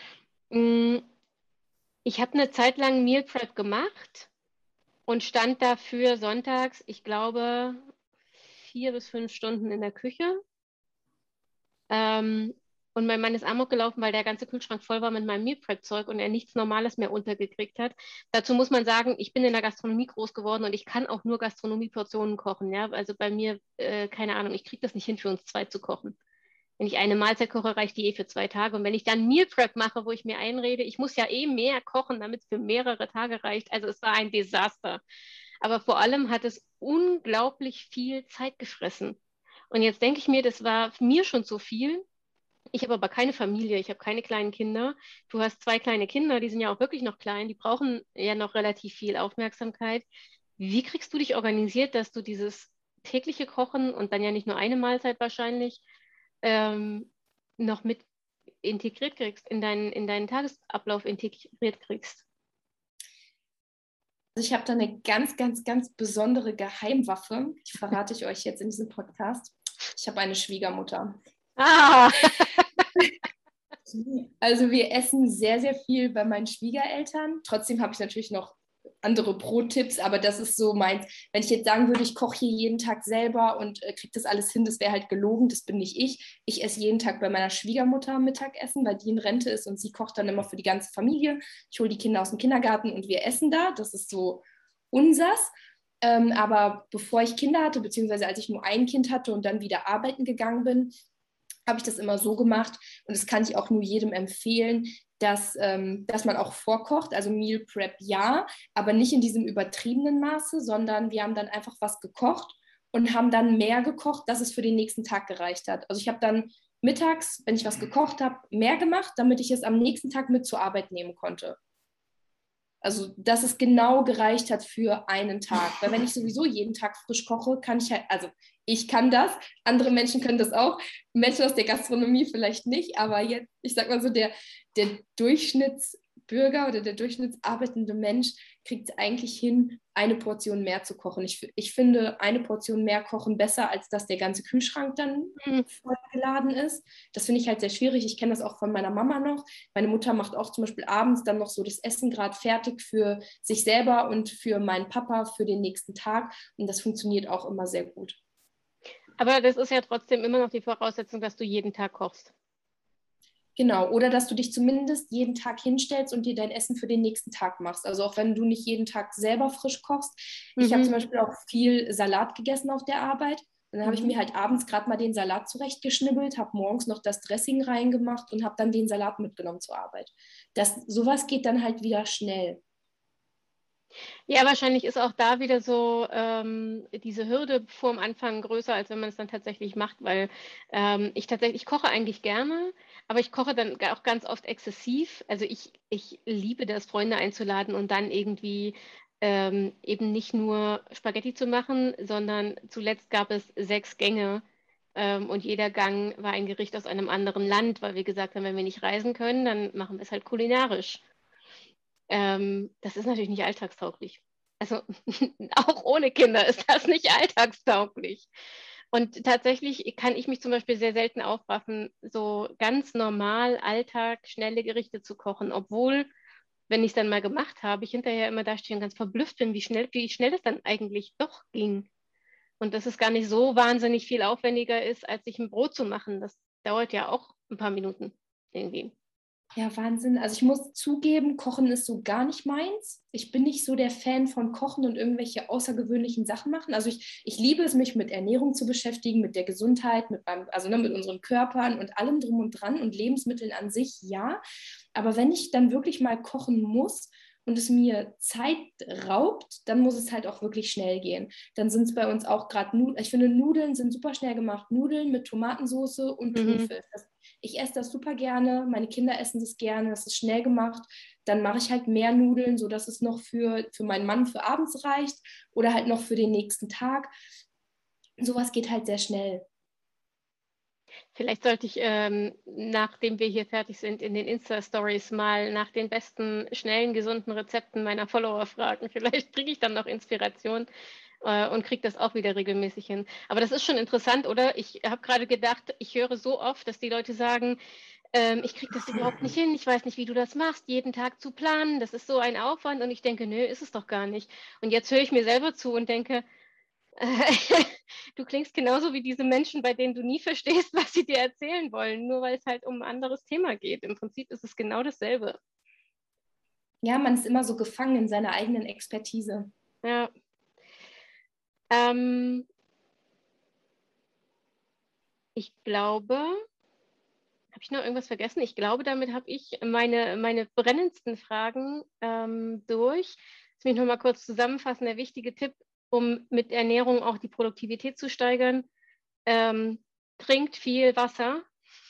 Ich habe eine Zeit lang Meal Prep gemacht und stand dafür sonntags, ich glaube, 4 bis 5 Stunden in der Küche. Und mein Mann ist Amok gelaufen, weil der ganze Kühlschrank voll war mit meinem Meal Prep-Zeug und er nichts Normales mehr untergekriegt hat. Dazu muss man sagen, ich bin in der Gastronomie groß geworden und ich kann auch nur Gastronomieportionen kochen. Ja? Also bei mir, keine Ahnung, ich kriege das nicht hin, für uns zwei zu kochen. Wenn ich eine Mahlzeit koche, reicht die für 2 Tage. Und wenn ich dann Meal Prep mache, wo ich mir einrede, ich muss ja mehr kochen, damit es für mehrere Tage reicht. Also es war ein Desaster. Aber vor allem hat es unglaublich viel Zeit gefressen. Und jetzt denke ich mir, das war mir schon zu viel. Ich habe aber keine Familie, ich habe keine kleinen Kinder. Du hast 2 kleine Kinder, die sind ja auch wirklich noch klein, die brauchen ja noch relativ viel Aufmerksamkeit. Wie kriegst du dich organisiert, dass du dieses tägliche Kochen und dann ja nicht nur eine Mahlzeit wahrscheinlich ähm, noch mit integriert kriegst, in deinen Tagesablauf integriert kriegst? Also ich habe da eine ganz, ganz, ganz besondere Geheimwaffe. Die verrate ich euch jetzt in diesem Podcast. Ich habe eine Schwiegermutter. Ah! Also wir essen sehr, sehr viel bei meinen Schwiegereltern. Trotzdem habe ich natürlich noch andere Brottipps, aber das ist so meins. Wenn ich jetzt sagen würde, ich koche hier jeden Tag selber und kriege das alles hin, das wäre halt gelogen, das bin nicht ich. Ich esse jeden Tag bei meiner Schwiegermutter Mittagessen, weil die in Rente ist und sie kocht dann immer für die ganze Familie. Ich hole die Kinder aus dem Kindergarten und wir essen da. Das ist so unsers. Aber bevor ich Kinder hatte, beziehungsweise als ich nur ein Kind hatte und dann wieder arbeiten gegangen bin, habe ich das immer so gemacht und das kann ich auch nur jedem empfehlen, dass man auch vorkocht, also Meal Prep ja, aber nicht in diesem übertriebenen Maße, sondern wir haben dann einfach was gekocht und haben dann mehr gekocht, dass es für den nächsten Tag gereicht hat. Also ich habe dann mittags, wenn ich was gekocht habe, mehr gemacht, damit ich es am nächsten Tag mit zur Arbeit nehmen konnte. Also, dass es genau gereicht hat für einen Tag. Weil wenn ich sowieso jeden Tag frisch koche, kann ich halt, also ich kann das, andere Menschen können das auch, Menschen aus der Gastronomie vielleicht nicht, aber jetzt, ich sag mal so, der Durchschnittsbürger oder der durchschnittsarbeitende Mensch kriegt es eigentlich hin, eine Portion mehr zu kochen. Ich finde eine Portion mehr kochen besser, als dass der ganze Kühlschrank dann vollgeladen ist. Das finde ich halt sehr schwierig. Ich kenne das auch von meiner Mama noch. Meine Mutter macht auch zum Beispiel abends dann noch so das Essen gerade fertig für sich selber und für meinen Papa für den nächsten Tag. Und das funktioniert auch immer sehr gut. Aber das ist ja trotzdem immer noch die Voraussetzung, dass du jeden Tag kochst. Genau, oder dass du dich zumindest jeden Tag hinstellst und dir dein Essen für den nächsten Tag machst. Also auch wenn du nicht jeden Tag selber frisch kochst. Ich habe zum Beispiel auch viel Salat gegessen auf der Arbeit. Und dann habe ich mir halt abends gerade mal den Salat zurechtgeschnibbelt, habe morgens noch das Dressing reingemacht und habe dann den Salat mitgenommen zur Arbeit. Sowas geht dann halt wieder schnell. Ja, wahrscheinlich ist auch da wieder so diese Hürde vor dem Anfang größer, als wenn man es dann tatsächlich macht, weil ich koche eigentlich gerne, aber ich koche dann auch ganz oft exzessiv. Also ich liebe das, Freunde einzuladen und dann irgendwie eben nicht nur Spaghetti zu machen, sondern zuletzt gab es 6 Gänge und jeder Gang war ein Gericht aus einem anderen Land, weil wir gesagt haben, wenn wir nicht reisen können, dann machen wir es halt kulinarisch. Das ist natürlich nicht alltagstauglich. Also auch ohne Kinder ist das nicht alltagstauglich. Und tatsächlich kann ich mich zum Beispiel sehr selten aufraffen, so ganz normal Alltag schnelle Gerichte zu kochen, obwohl, wenn ich es dann mal gemacht habe, ich hinterher immer da stehe und ganz verblüfft bin, wie schnell es dann eigentlich doch ging. Und dass es gar nicht so wahnsinnig viel aufwendiger ist, als sich ein Brot zu machen. Das dauert ja auch ein paar Minuten irgendwie. Ja, Wahnsinn. Also ich muss zugeben, Kochen ist so gar nicht meins. Ich bin nicht so der Fan von Kochen und irgendwelche außergewöhnlichen Sachen machen. Also ich liebe es, mich mit Ernährung zu beschäftigen, mit der Gesundheit, also mit unseren Körpern und allem drum und dran und Lebensmitteln an sich, ja. Aber wenn ich dann wirklich mal kochen muss und es mir Zeit raubt, dann muss es halt auch wirklich schnell gehen. Dann sind es bei uns auch gerade Nudeln. Ich finde, Nudeln sind super schnell gemacht. Nudeln mit Tomatensauce und Thunfisch. Ich esse das super gerne, meine Kinder essen das gerne, das ist schnell gemacht. Dann mache ich halt mehr Nudeln, sodass es noch für meinen Mann für abends reicht oder halt noch für den nächsten Tag. Sowas geht halt sehr schnell. Vielleicht sollte ich, nachdem wir hier fertig sind, in den Insta-Stories mal nach den besten, schnellen, gesunden Rezepten meiner Follower fragen. Vielleicht kriege ich dann noch Inspiration und kriege das auch wieder regelmäßig hin. Aber das ist schon interessant, oder? Ich habe gerade gedacht, ich höre so oft, dass die Leute sagen, ich kriege das überhaupt nicht hin, ich weiß nicht, wie du das machst, jeden Tag zu planen, das ist so ein Aufwand. Und ich denke, nö, ist es doch gar nicht. Und jetzt höre ich mir selber zu und denke, du klingst genauso wie diese Menschen, bei denen du nie verstehst, was sie dir erzählen wollen, nur weil es halt um ein anderes Thema geht. Im Prinzip ist es genau dasselbe. Ja, man ist immer so gefangen in seiner eigenen Expertise. Ja. Ich glaube, habe ich noch irgendwas vergessen? Ich glaube, damit habe ich meine brennendsten Fragen durch. Lass mich nochmal kurz zusammenfassen. Der wichtige Tipp, um mit Ernährung auch die Produktivität zu steigern, trinkt viel Wasser,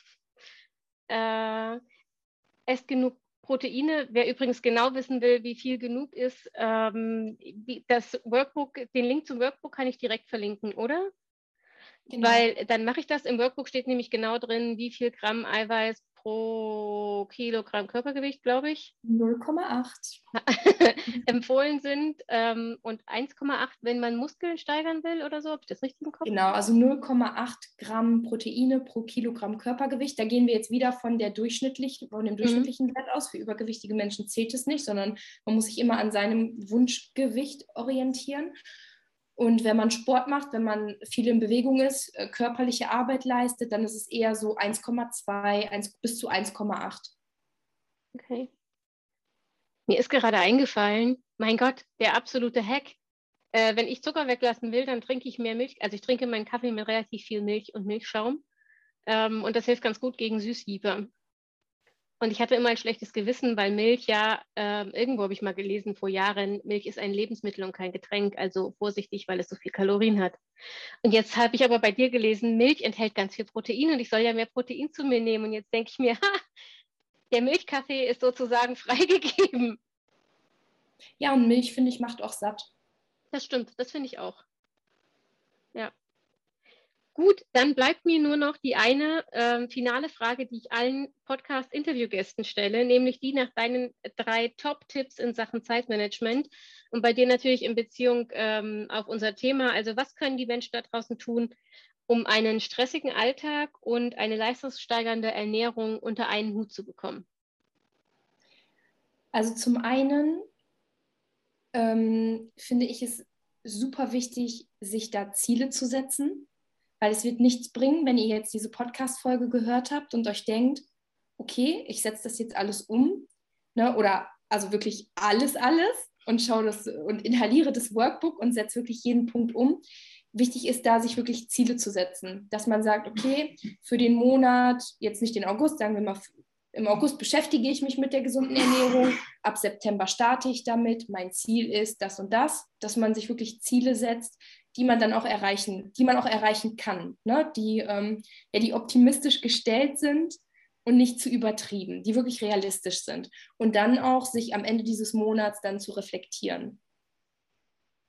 esst genug Proteine. Wer übrigens genau wissen will, wie viel genug ist, das Workbook, den Link zum Workbook kann ich direkt verlinken, oder? Genau. Weil dann mache ich das. Im Workbook steht nämlich genau drin, wie viel Gramm Eiweiß pro Kilogramm Körpergewicht, glaube ich, 0,8. empfohlen sind und 1,8, wenn man Muskeln steigern will oder so. Habe ich das richtig im Kopf? Genau, also 0,8 Gramm Proteine pro Kilogramm Körpergewicht. Da gehen wir jetzt wieder von dem durchschnittlichen Wert aus. Für übergewichtige Menschen zählt es nicht, sondern man muss sich immer an seinem Wunschgewicht orientieren. Und wenn man Sport macht, wenn man viel in Bewegung ist, körperliche Arbeit leistet, dann ist es eher so 1,2 bis zu 1,8. Okay. Mir ist gerade eingefallen, mein Gott, der absolute Hack. Wenn ich Zucker weglassen will, dann trinke ich mehr Milch. Also ich trinke meinen Kaffee mit relativ viel Milch und Milchschaum. Und das hilft ganz gut gegen Süßliebe. Und ich hatte immer ein schlechtes Gewissen, weil Milch ja, irgendwo habe ich mal gelesen vor Jahren, Milch ist ein Lebensmittel und kein Getränk. Also vorsichtig, weil es so viel Kalorien hat. Und jetzt habe ich aber bei dir gelesen, Milch enthält ganz viel Protein und ich soll ja mehr Protein zu mir nehmen. Und jetzt denke ich mir, ha, der Milchkaffee ist sozusagen freigegeben. Ja, und Milch, finde ich, macht auch satt. Das stimmt, das finde ich auch. Ja. Gut, dann bleibt mir nur noch die eine finale Frage, die ich allen Podcast-Interviewgästen stelle, nämlich die nach deinen 3 Top-Tipps in Sachen Zeitmanagement und bei dir natürlich in Beziehung auf unser Thema. Also was können die Menschen da draußen tun, um einen stressigen Alltag und eine leistungssteigernde Ernährung unter einen Hut zu bekommen? Also zum einen finde ich es super wichtig, sich da Ziele zu setzen, weil es wird nichts bringen, wenn ihr jetzt diese Podcast-Folge gehört habt und euch denkt, okay, ich setze das jetzt alles um, ne, oder also wirklich alles und schaue das und inhaliere das Workbook und setze wirklich jeden Punkt um. Wichtig ist da, sich wirklich Ziele zu setzen, dass man sagt, okay, für den Monat, jetzt nicht den August, sagen wir mal, im August beschäftige ich mich mit der gesunden Ernährung, ab September starte ich damit, mein Ziel ist das und das, dass man sich wirklich Ziele setzt, die man dann auch erreichen, die man auch erreichen kann, ne? Die optimistisch gestellt sind und nicht zu übertrieben, die wirklich realistisch sind und dann auch sich am Ende dieses Monats dann zu reflektieren.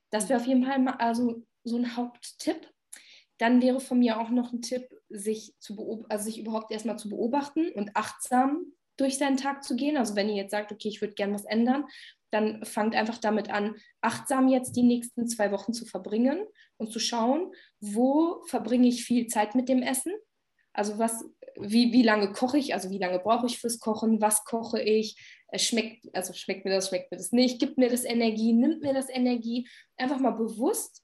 Das wäre auf jeden Fall mal also so ein Haupttipp. Dann wäre von mir auch noch ein Tipp, sich überhaupt erstmal zu beobachten und achtsam durch seinen Tag zu gehen. Also wenn ihr jetzt sagt, okay, ich würde gerne was ändern, dann fangt einfach damit an, achtsam jetzt die nächsten 2 Wochen zu verbringen und zu schauen, wo verbringe ich viel Zeit mit dem Essen. Also wie lange koche ich, also wie lange brauche ich fürs Kochen, was koche ich, schmeckt mir das nicht, gibt mir das Energie, nimmt mir das Energie, einfach mal bewusst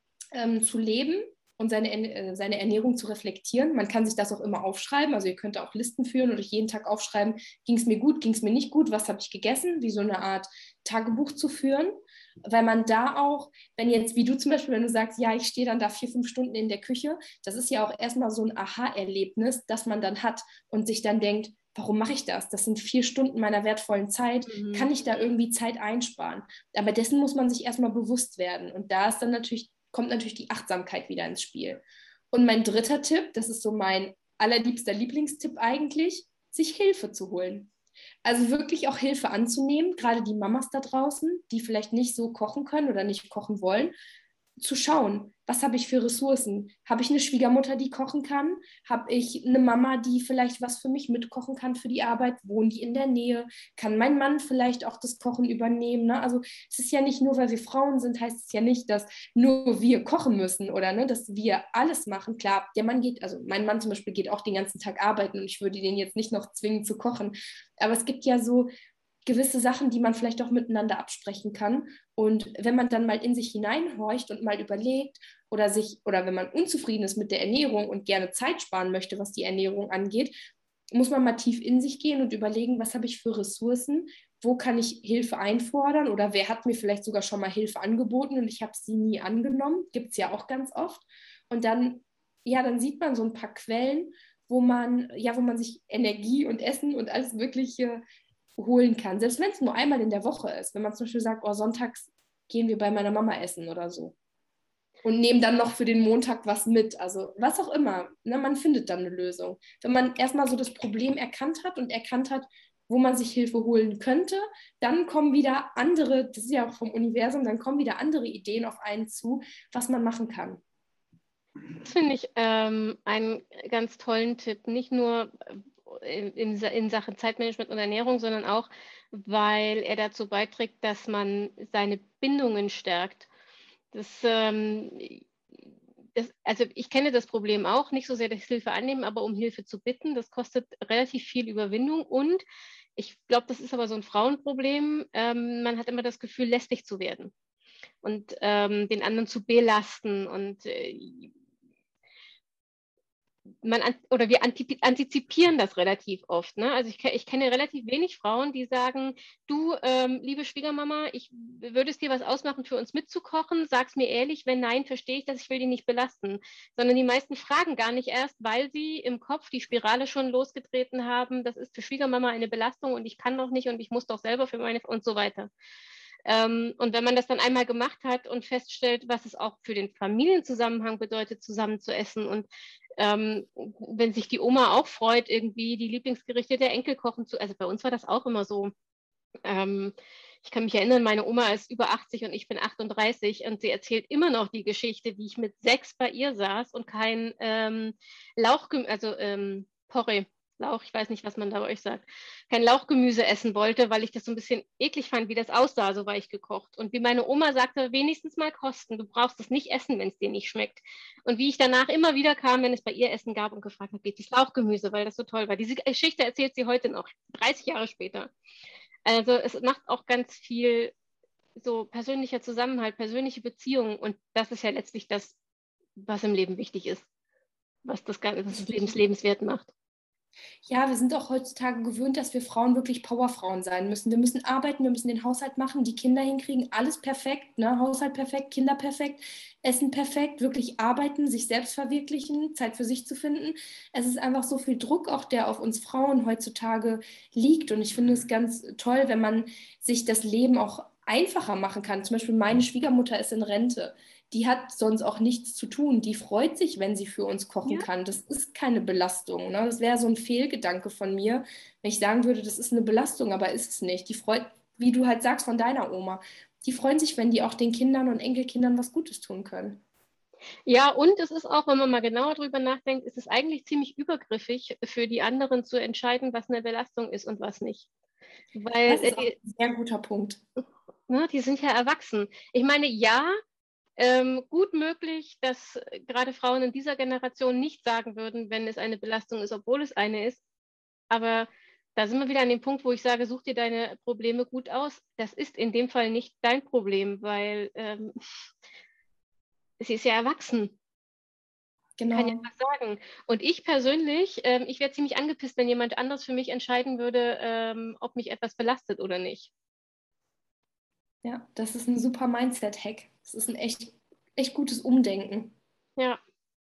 zu leben und seine Ernährung zu reflektieren. Man kann sich das auch immer aufschreiben, also ihr könnt auch Listen führen oder jeden Tag aufschreiben, ging es mir gut, ging es mir nicht gut, was habe ich gegessen, wie so eine Art Tagebuch zu führen, weil man da auch, wenn jetzt, wie du zum Beispiel, wenn du sagst, ja, ich stehe dann da 4, 5 Stunden in der Küche, das ist ja auch erstmal so ein Aha-Erlebnis, das man dann hat und sich dann denkt, warum mache ich das? Das sind 4 Stunden meiner wertvollen Zeit. Kann ich da irgendwie Zeit einsparen? Aber dessen muss man sich erstmal bewusst werden. Und da ist dann kommt natürlich die Achtsamkeit wieder ins Spiel. Und mein dritter Tipp, das ist so mein allerliebster Lieblingstipp eigentlich, sich Hilfe zu holen. Also wirklich auch Hilfe anzunehmen, gerade die Mamas da draußen, die vielleicht nicht so kochen können oder nicht kochen wollen, zu schauen, was habe ich für Ressourcen? Habe ich eine Schwiegermutter, die kochen kann? Habe ich eine Mama, die vielleicht was für mich mitkochen kann für die Arbeit? Wohnen die in der Nähe? Kann mein Mann vielleicht auch das Kochen übernehmen? Ne? Also es ist ja nicht nur, weil wir Frauen sind, heißt es ja nicht, dass nur wir kochen müssen oder ne, dass wir alles machen. Klar, der Mann geht, also mein Mann zum Beispiel geht auch den ganzen Tag arbeiten und ich würde den jetzt nicht noch zwingen zu kochen. Aber es gibt ja so gewisse Sachen, die man vielleicht auch miteinander absprechen kann. Und wenn man dann mal in sich hineinhorcht und mal überlegt oder wenn man unzufrieden ist mit der Ernährung und gerne Zeit sparen möchte, was die Ernährung angeht, muss man mal tief in sich gehen und überlegen, was habe ich für Ressourcen, wo kann ich Hilfe einfordern oder wer hat mir vielleicht sogar schon mal Hilfe angeboten und ich habe sie nie angenommen, gibt es ja auch ganz oft. Und dann, ja, dann sieht man so ein paar Quellen, wo man sich Energie und Essen und alles Mögliche holen kann. Selbst wenn es nur einmal in der Woche ist. Wenn man zum Beispiel sagt, oh, sonntags gehen wir bei meiner Mama essen oder so. Und nehmen dann noch für den Montag was mit. Also was auch immer. Ne, man findet dann eine Lösung. Wenn man erstmal so das Problem erkannt hat und erkannt hat, wo man sich Hilfe holen könnte, dann kommen wieder andere, das ist ja auch vom Universum, dann kommen wieder andere Ideen auf einen zu, was man machen kann. Das finde ich einen ganz tollen Tipp. Nicht nur in Sachen Zeitmanagement und Ernährung, sondern auch, weil er dazu beiträgt, dass man seine Bindungen stärkt. Also ich kenne das Problem auch, nicht so sehr das Hilfe annehmen, aber um Hilfe zu bitten, das kostet relativ viel Überwindung und ich glaube, das ist aber so ein Frauenproblem. Man hat immer das Gefühl, lästig zu werden und den anderen zu belasten und wir antizipieren das relativ oft. Ne? Also ich kenne relativ wenig Frauen, die sagen, du, liebe Schwiegermama, ich würde es dir was ausmachen, für uns mitzukochen, sag's mir ehrlich, wenn nein, verstehe ich das, ich will die nicht belasten. Sondern die meisten fragen gar nicht erst, weil sie im Kopf die Spirale schon losgetreten haben, das ist für Schwiegermama eine Belastung und ich kann doch nicht und ich muss doch selber für meine und so weiter. Und wenn man das dann einmal gemacht hat und feststellt, was es auch für den Familienzusammenhang bedeutet, zusammen zu essen und wenn sich die Oma auch freut, irgendwie die Lieblingsgerichte der Enkel kochen zu, also bei uns war das auch immer so. Ich kann mich erinnern, meine Oma ist über 80 und ich bin 38 und sie erzählt immer noch die Geschichte, wie ich mit 6 bei ihr saß und kein Porree, Lauch, ich weiß nicht, was man da bei euch sagt, kein Lauchgemüse essen wollte, weil ich das so ein bisschen eklig fand, wie das aussah, so weich gekocht. Und wie meine Oma sagte, wenigstens mal kosten, du brauchst es nicht essen, wenn es dir nicht schmeckt. Und wie ich danach immer wieder kam, wenn es bei ihr Essen gab und gefragt habe, geht das Lauchgemüse, weil das so toll war. Diese Geschichte erzählt sie heute noch, 30 Jahre später. Also es macht auch ganz viel so persönlicher Zusammenhalt, persönliche Beziehungen und das ist ja letztlich das, was im Leben wichtig ist, was das lebenswert macht. Ja, wir sind auch heutzutage gewöhnt, dass wir Frauen wirklich Powerfrauen sein müssen. Wir müssen arbeiten, wir müssen den Haushalt machen, die Kinder hinkriegen, alles perfekt, ne? Haushalt perfekt, Kinder perfekt, Essen perfekt, wirklich arbeiten, sich selbst verwirklichen, Zeit für sich zu finden. Es ist einfach so viel Druck auch, der auf uns Frauen heutzutage liegt. Und ich finde es ganz toll, wenn man sich das Leben auch einfacher machen kann. Zum Beispiel meine Schwiegermutter ist in Rente. Die hat sonst auch nichts zu tun. Die freut sich, wenn sie für uns kochen kann. Das ist keine Belastung. Ne? Das wäre so ein Fehlgedanke von mir, wenn ich sagen würde, das ist eine Belastung, aber ist es nicht. Die freut, wie du halt sagst, von deiner Oma. die freuen sich, wenn die auch den Kindern und Enkelkindern was Gutes tun können. Ja, und es ist auch, wenn man mal genauer drüber nachdenkt, ist es eigentlich ziemlich übergriffig für die anderen zu entscheiden, was eine Belastung ist und was nicht. Weil Das ist auch ein sehr guter Punkt. die sind ja erwachsen. Ich meine, ja, gut möglich, dass gerade Frauen in dieser Generation nicht sagen würden, wenn es eine Belastung ist, obwohl es eine ist. Aber da sind wir wieder an dem Punkt, wo ich sage, such dir deine Probleme gut aus. Das ist in dem Fall nicht dein Problem, weil sie ist ja erwachsen. Genau. Kann ja was sagen. Und ich persönlich, ich wäre ziemlich angepisst, wenn jemand anders für mich entscheiden würde, ob mich etwas belastet oder nicht. Ja, das ist ein super Mindset-Hack. Das ist ein echt gutes Umdenken. Ja.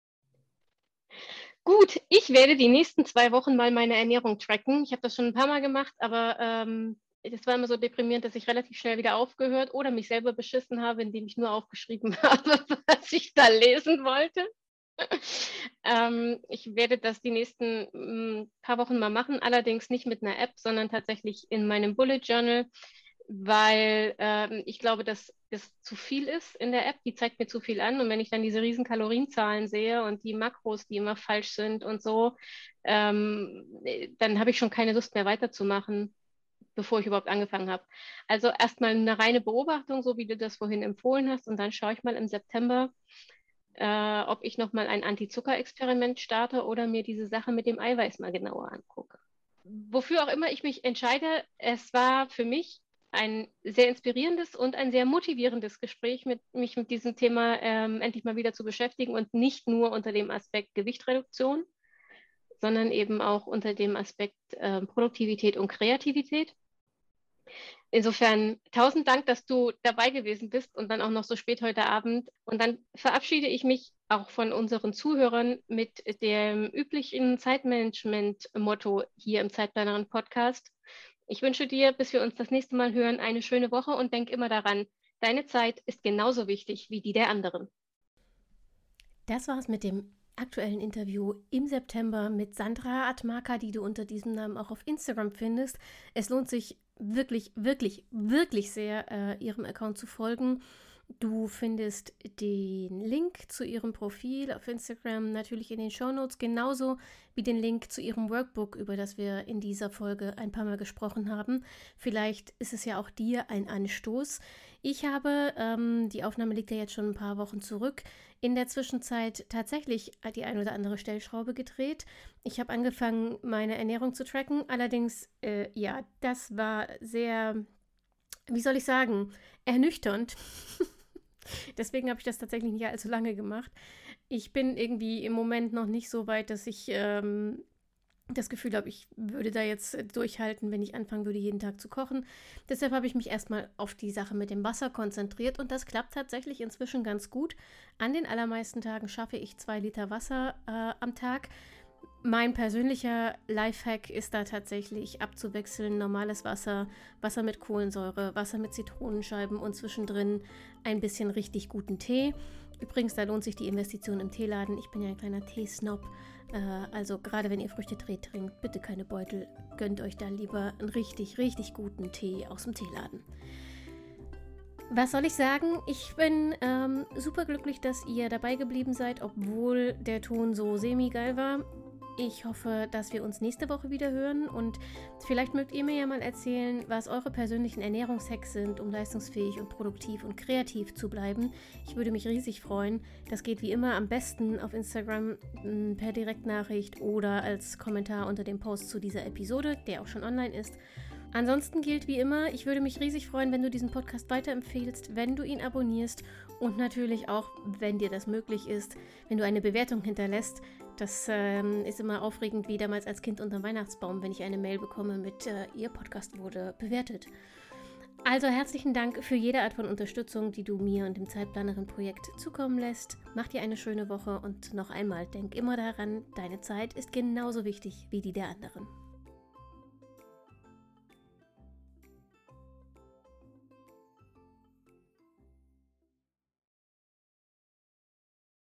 Gut, ich werde die nächsten 2 Wochen mal meine Ernährung tracken. Ich habe das schon ein paar Mal gemacht, aber das war immer so deprimierend, dass ich relativ schnell wieder aufgehört oder mich selber beschissen habe, indem ich nur aufgeschrieben habe, was ich da lesen wollte. Ich werde das die nächsten paar Wochen mal machen, allerdings nicht mit einer App, sondern tatsächlich in meinem Bullet Journal, weil ich glaube, dass das zu viel ist in der App. Die zeigt mir zu viel an. Und wenn ich dann diese riesen Kalorienzahlen sehe und die Makros, die immer falsch sind und so, dann habe ich schon keine Lust mehr weiterzumachen, bevor ich überhaupt angefangen habe. Also erstmal eine reine Beobachtung, so wie du das vorhin empfohlen hast. Und dann schaue ich mal im September, ob ich nochmal ein Anti-Zucker-Experiment starte oder mir diese Sache mit dem Eiweiß mal genauer angucke. Wofür auch immer ich mich entscheide, es war für mich ein sehr inspirierendes und ein sehr motivierendes Gespräch, mich mit diesem Thema endlich mal wieder zu beschäftigen und nicht nur unter dem Aspekt Gewichtreduktion, sondern eben auch unter dem Aspekt Produktivität und Kreativität. Insofern 1000 Dank, dass du dabei gewesen bist und dann auch noch so spät heute Abend. Und dann verabschiede ich mich auch von unseren Zuhörern mit dem üblichen Zeitmanagement-Motto hier im Zeitplanerinnen Podcast. Ich wünsche dir, bis wir uns das nächste Mal hören, eine schöne Woche und denk immer daran, deine Zeit ist genauso wichtig wie die der anderen. Das war's mit dem aktuellen Interview im September mit Sandra Atmaka, die du unter diesem Namen auch auf Instagram findest. Es lohnt sich wirklich, wirklich, wirklich sehr, ihrem Account zu folgen. Du findest den Link zu ihrem Profil auf Instagram natürlich in den Shownotes, genauso wie den Link zu ihrem Workbook, über das wir in dieser Folge ein paar Mal gesprochen haben. Vielleicht ist es ja auch dir ein Anstoß. Ich habe, die Aufnahme liegt ja jetzt schon ein paar Wochen zurück, in der Zwischenzeit tatsächlich die ein oder andere Stellschraube gedreht. Ich habe angefangen, meine Ernährung zu tracken, allerdings, ja, das war sehr, wie soll ich sagen, ernüchternd. Deswegen habe ich das tatsächlich nicht allzu lange gemacht. Ich bin irgendwie im Moment noch nicht so weit, dass ich das Gefühl habe, ich würde da jetzt durchhalten, wenn ich anfangen würde, jeden Tag zu kochen. Deshalb habe ich mich erstmal auf die Sache mit dem Wasser konzentriert und das klappt tatsächlich inzwischen ganz gut. An den allermeisten Tagen schaffe ich 2 Liter Wasser am Tag. Mein persönlicher Lifehack ist da tatsächlich abzuwechseln: normales Wasser, Wasser mit Kohlensäure, Wasser mit Zitronenscheiben und zwischendrin ein bisschen richtig guten Tee. Übrigens, da lohnt sich die Investition im Teeladen. Ich bin ja ein kleiner Teesnob. Also gerade wenn ihr Früchtetee trinkt, bitte keine Beutel. Gönnt euch da lieber einen richtig, richtig guten Tee aus dem Teeladen. Was soll ich sagen? Ich bin super glücklich, dass ihr dabei geblieben seid, obwohl der Ton so semi-geil war. Ich hoffe, dass wir uns nächste Woche wieder hören und vielleicht mögt ihr mir ja mal erzählen, was eure persönlichen Ernährungshacks sind, um leistungsfähig und produktiv und kreativ zu bleiben. Ich würde mich riesig freuen. Das geht wie immer am besten auf Instagram per Direktnachricht oder als Kommentar unter dem Post zu dieser Episode, der auch schon online ist. Ansonsten gilt wie immer, ich würde mich riesig freuen, wenn du diesen Podcast weiterempfehlst, wenn du ihn abonnierst und natürlich auch, wenn dir das möglich ist, wenn du eine Bewertung hinterlässt. Das ist immer aufregend, wie damals als Kind unterm Weihnachtsbaum, wenn ich eine Mail bekomme mit Ihr Podcast wurde bewertet. Also herzlichen Dank für jede Art von Unterstützung, die du mir und dem Zeitplanerin-Projekt zukommen lässt. Mach dir eine schöne Woche und noch einmal, denk immer daran, deine Zeit ist genauso wichtig wie die der anderen.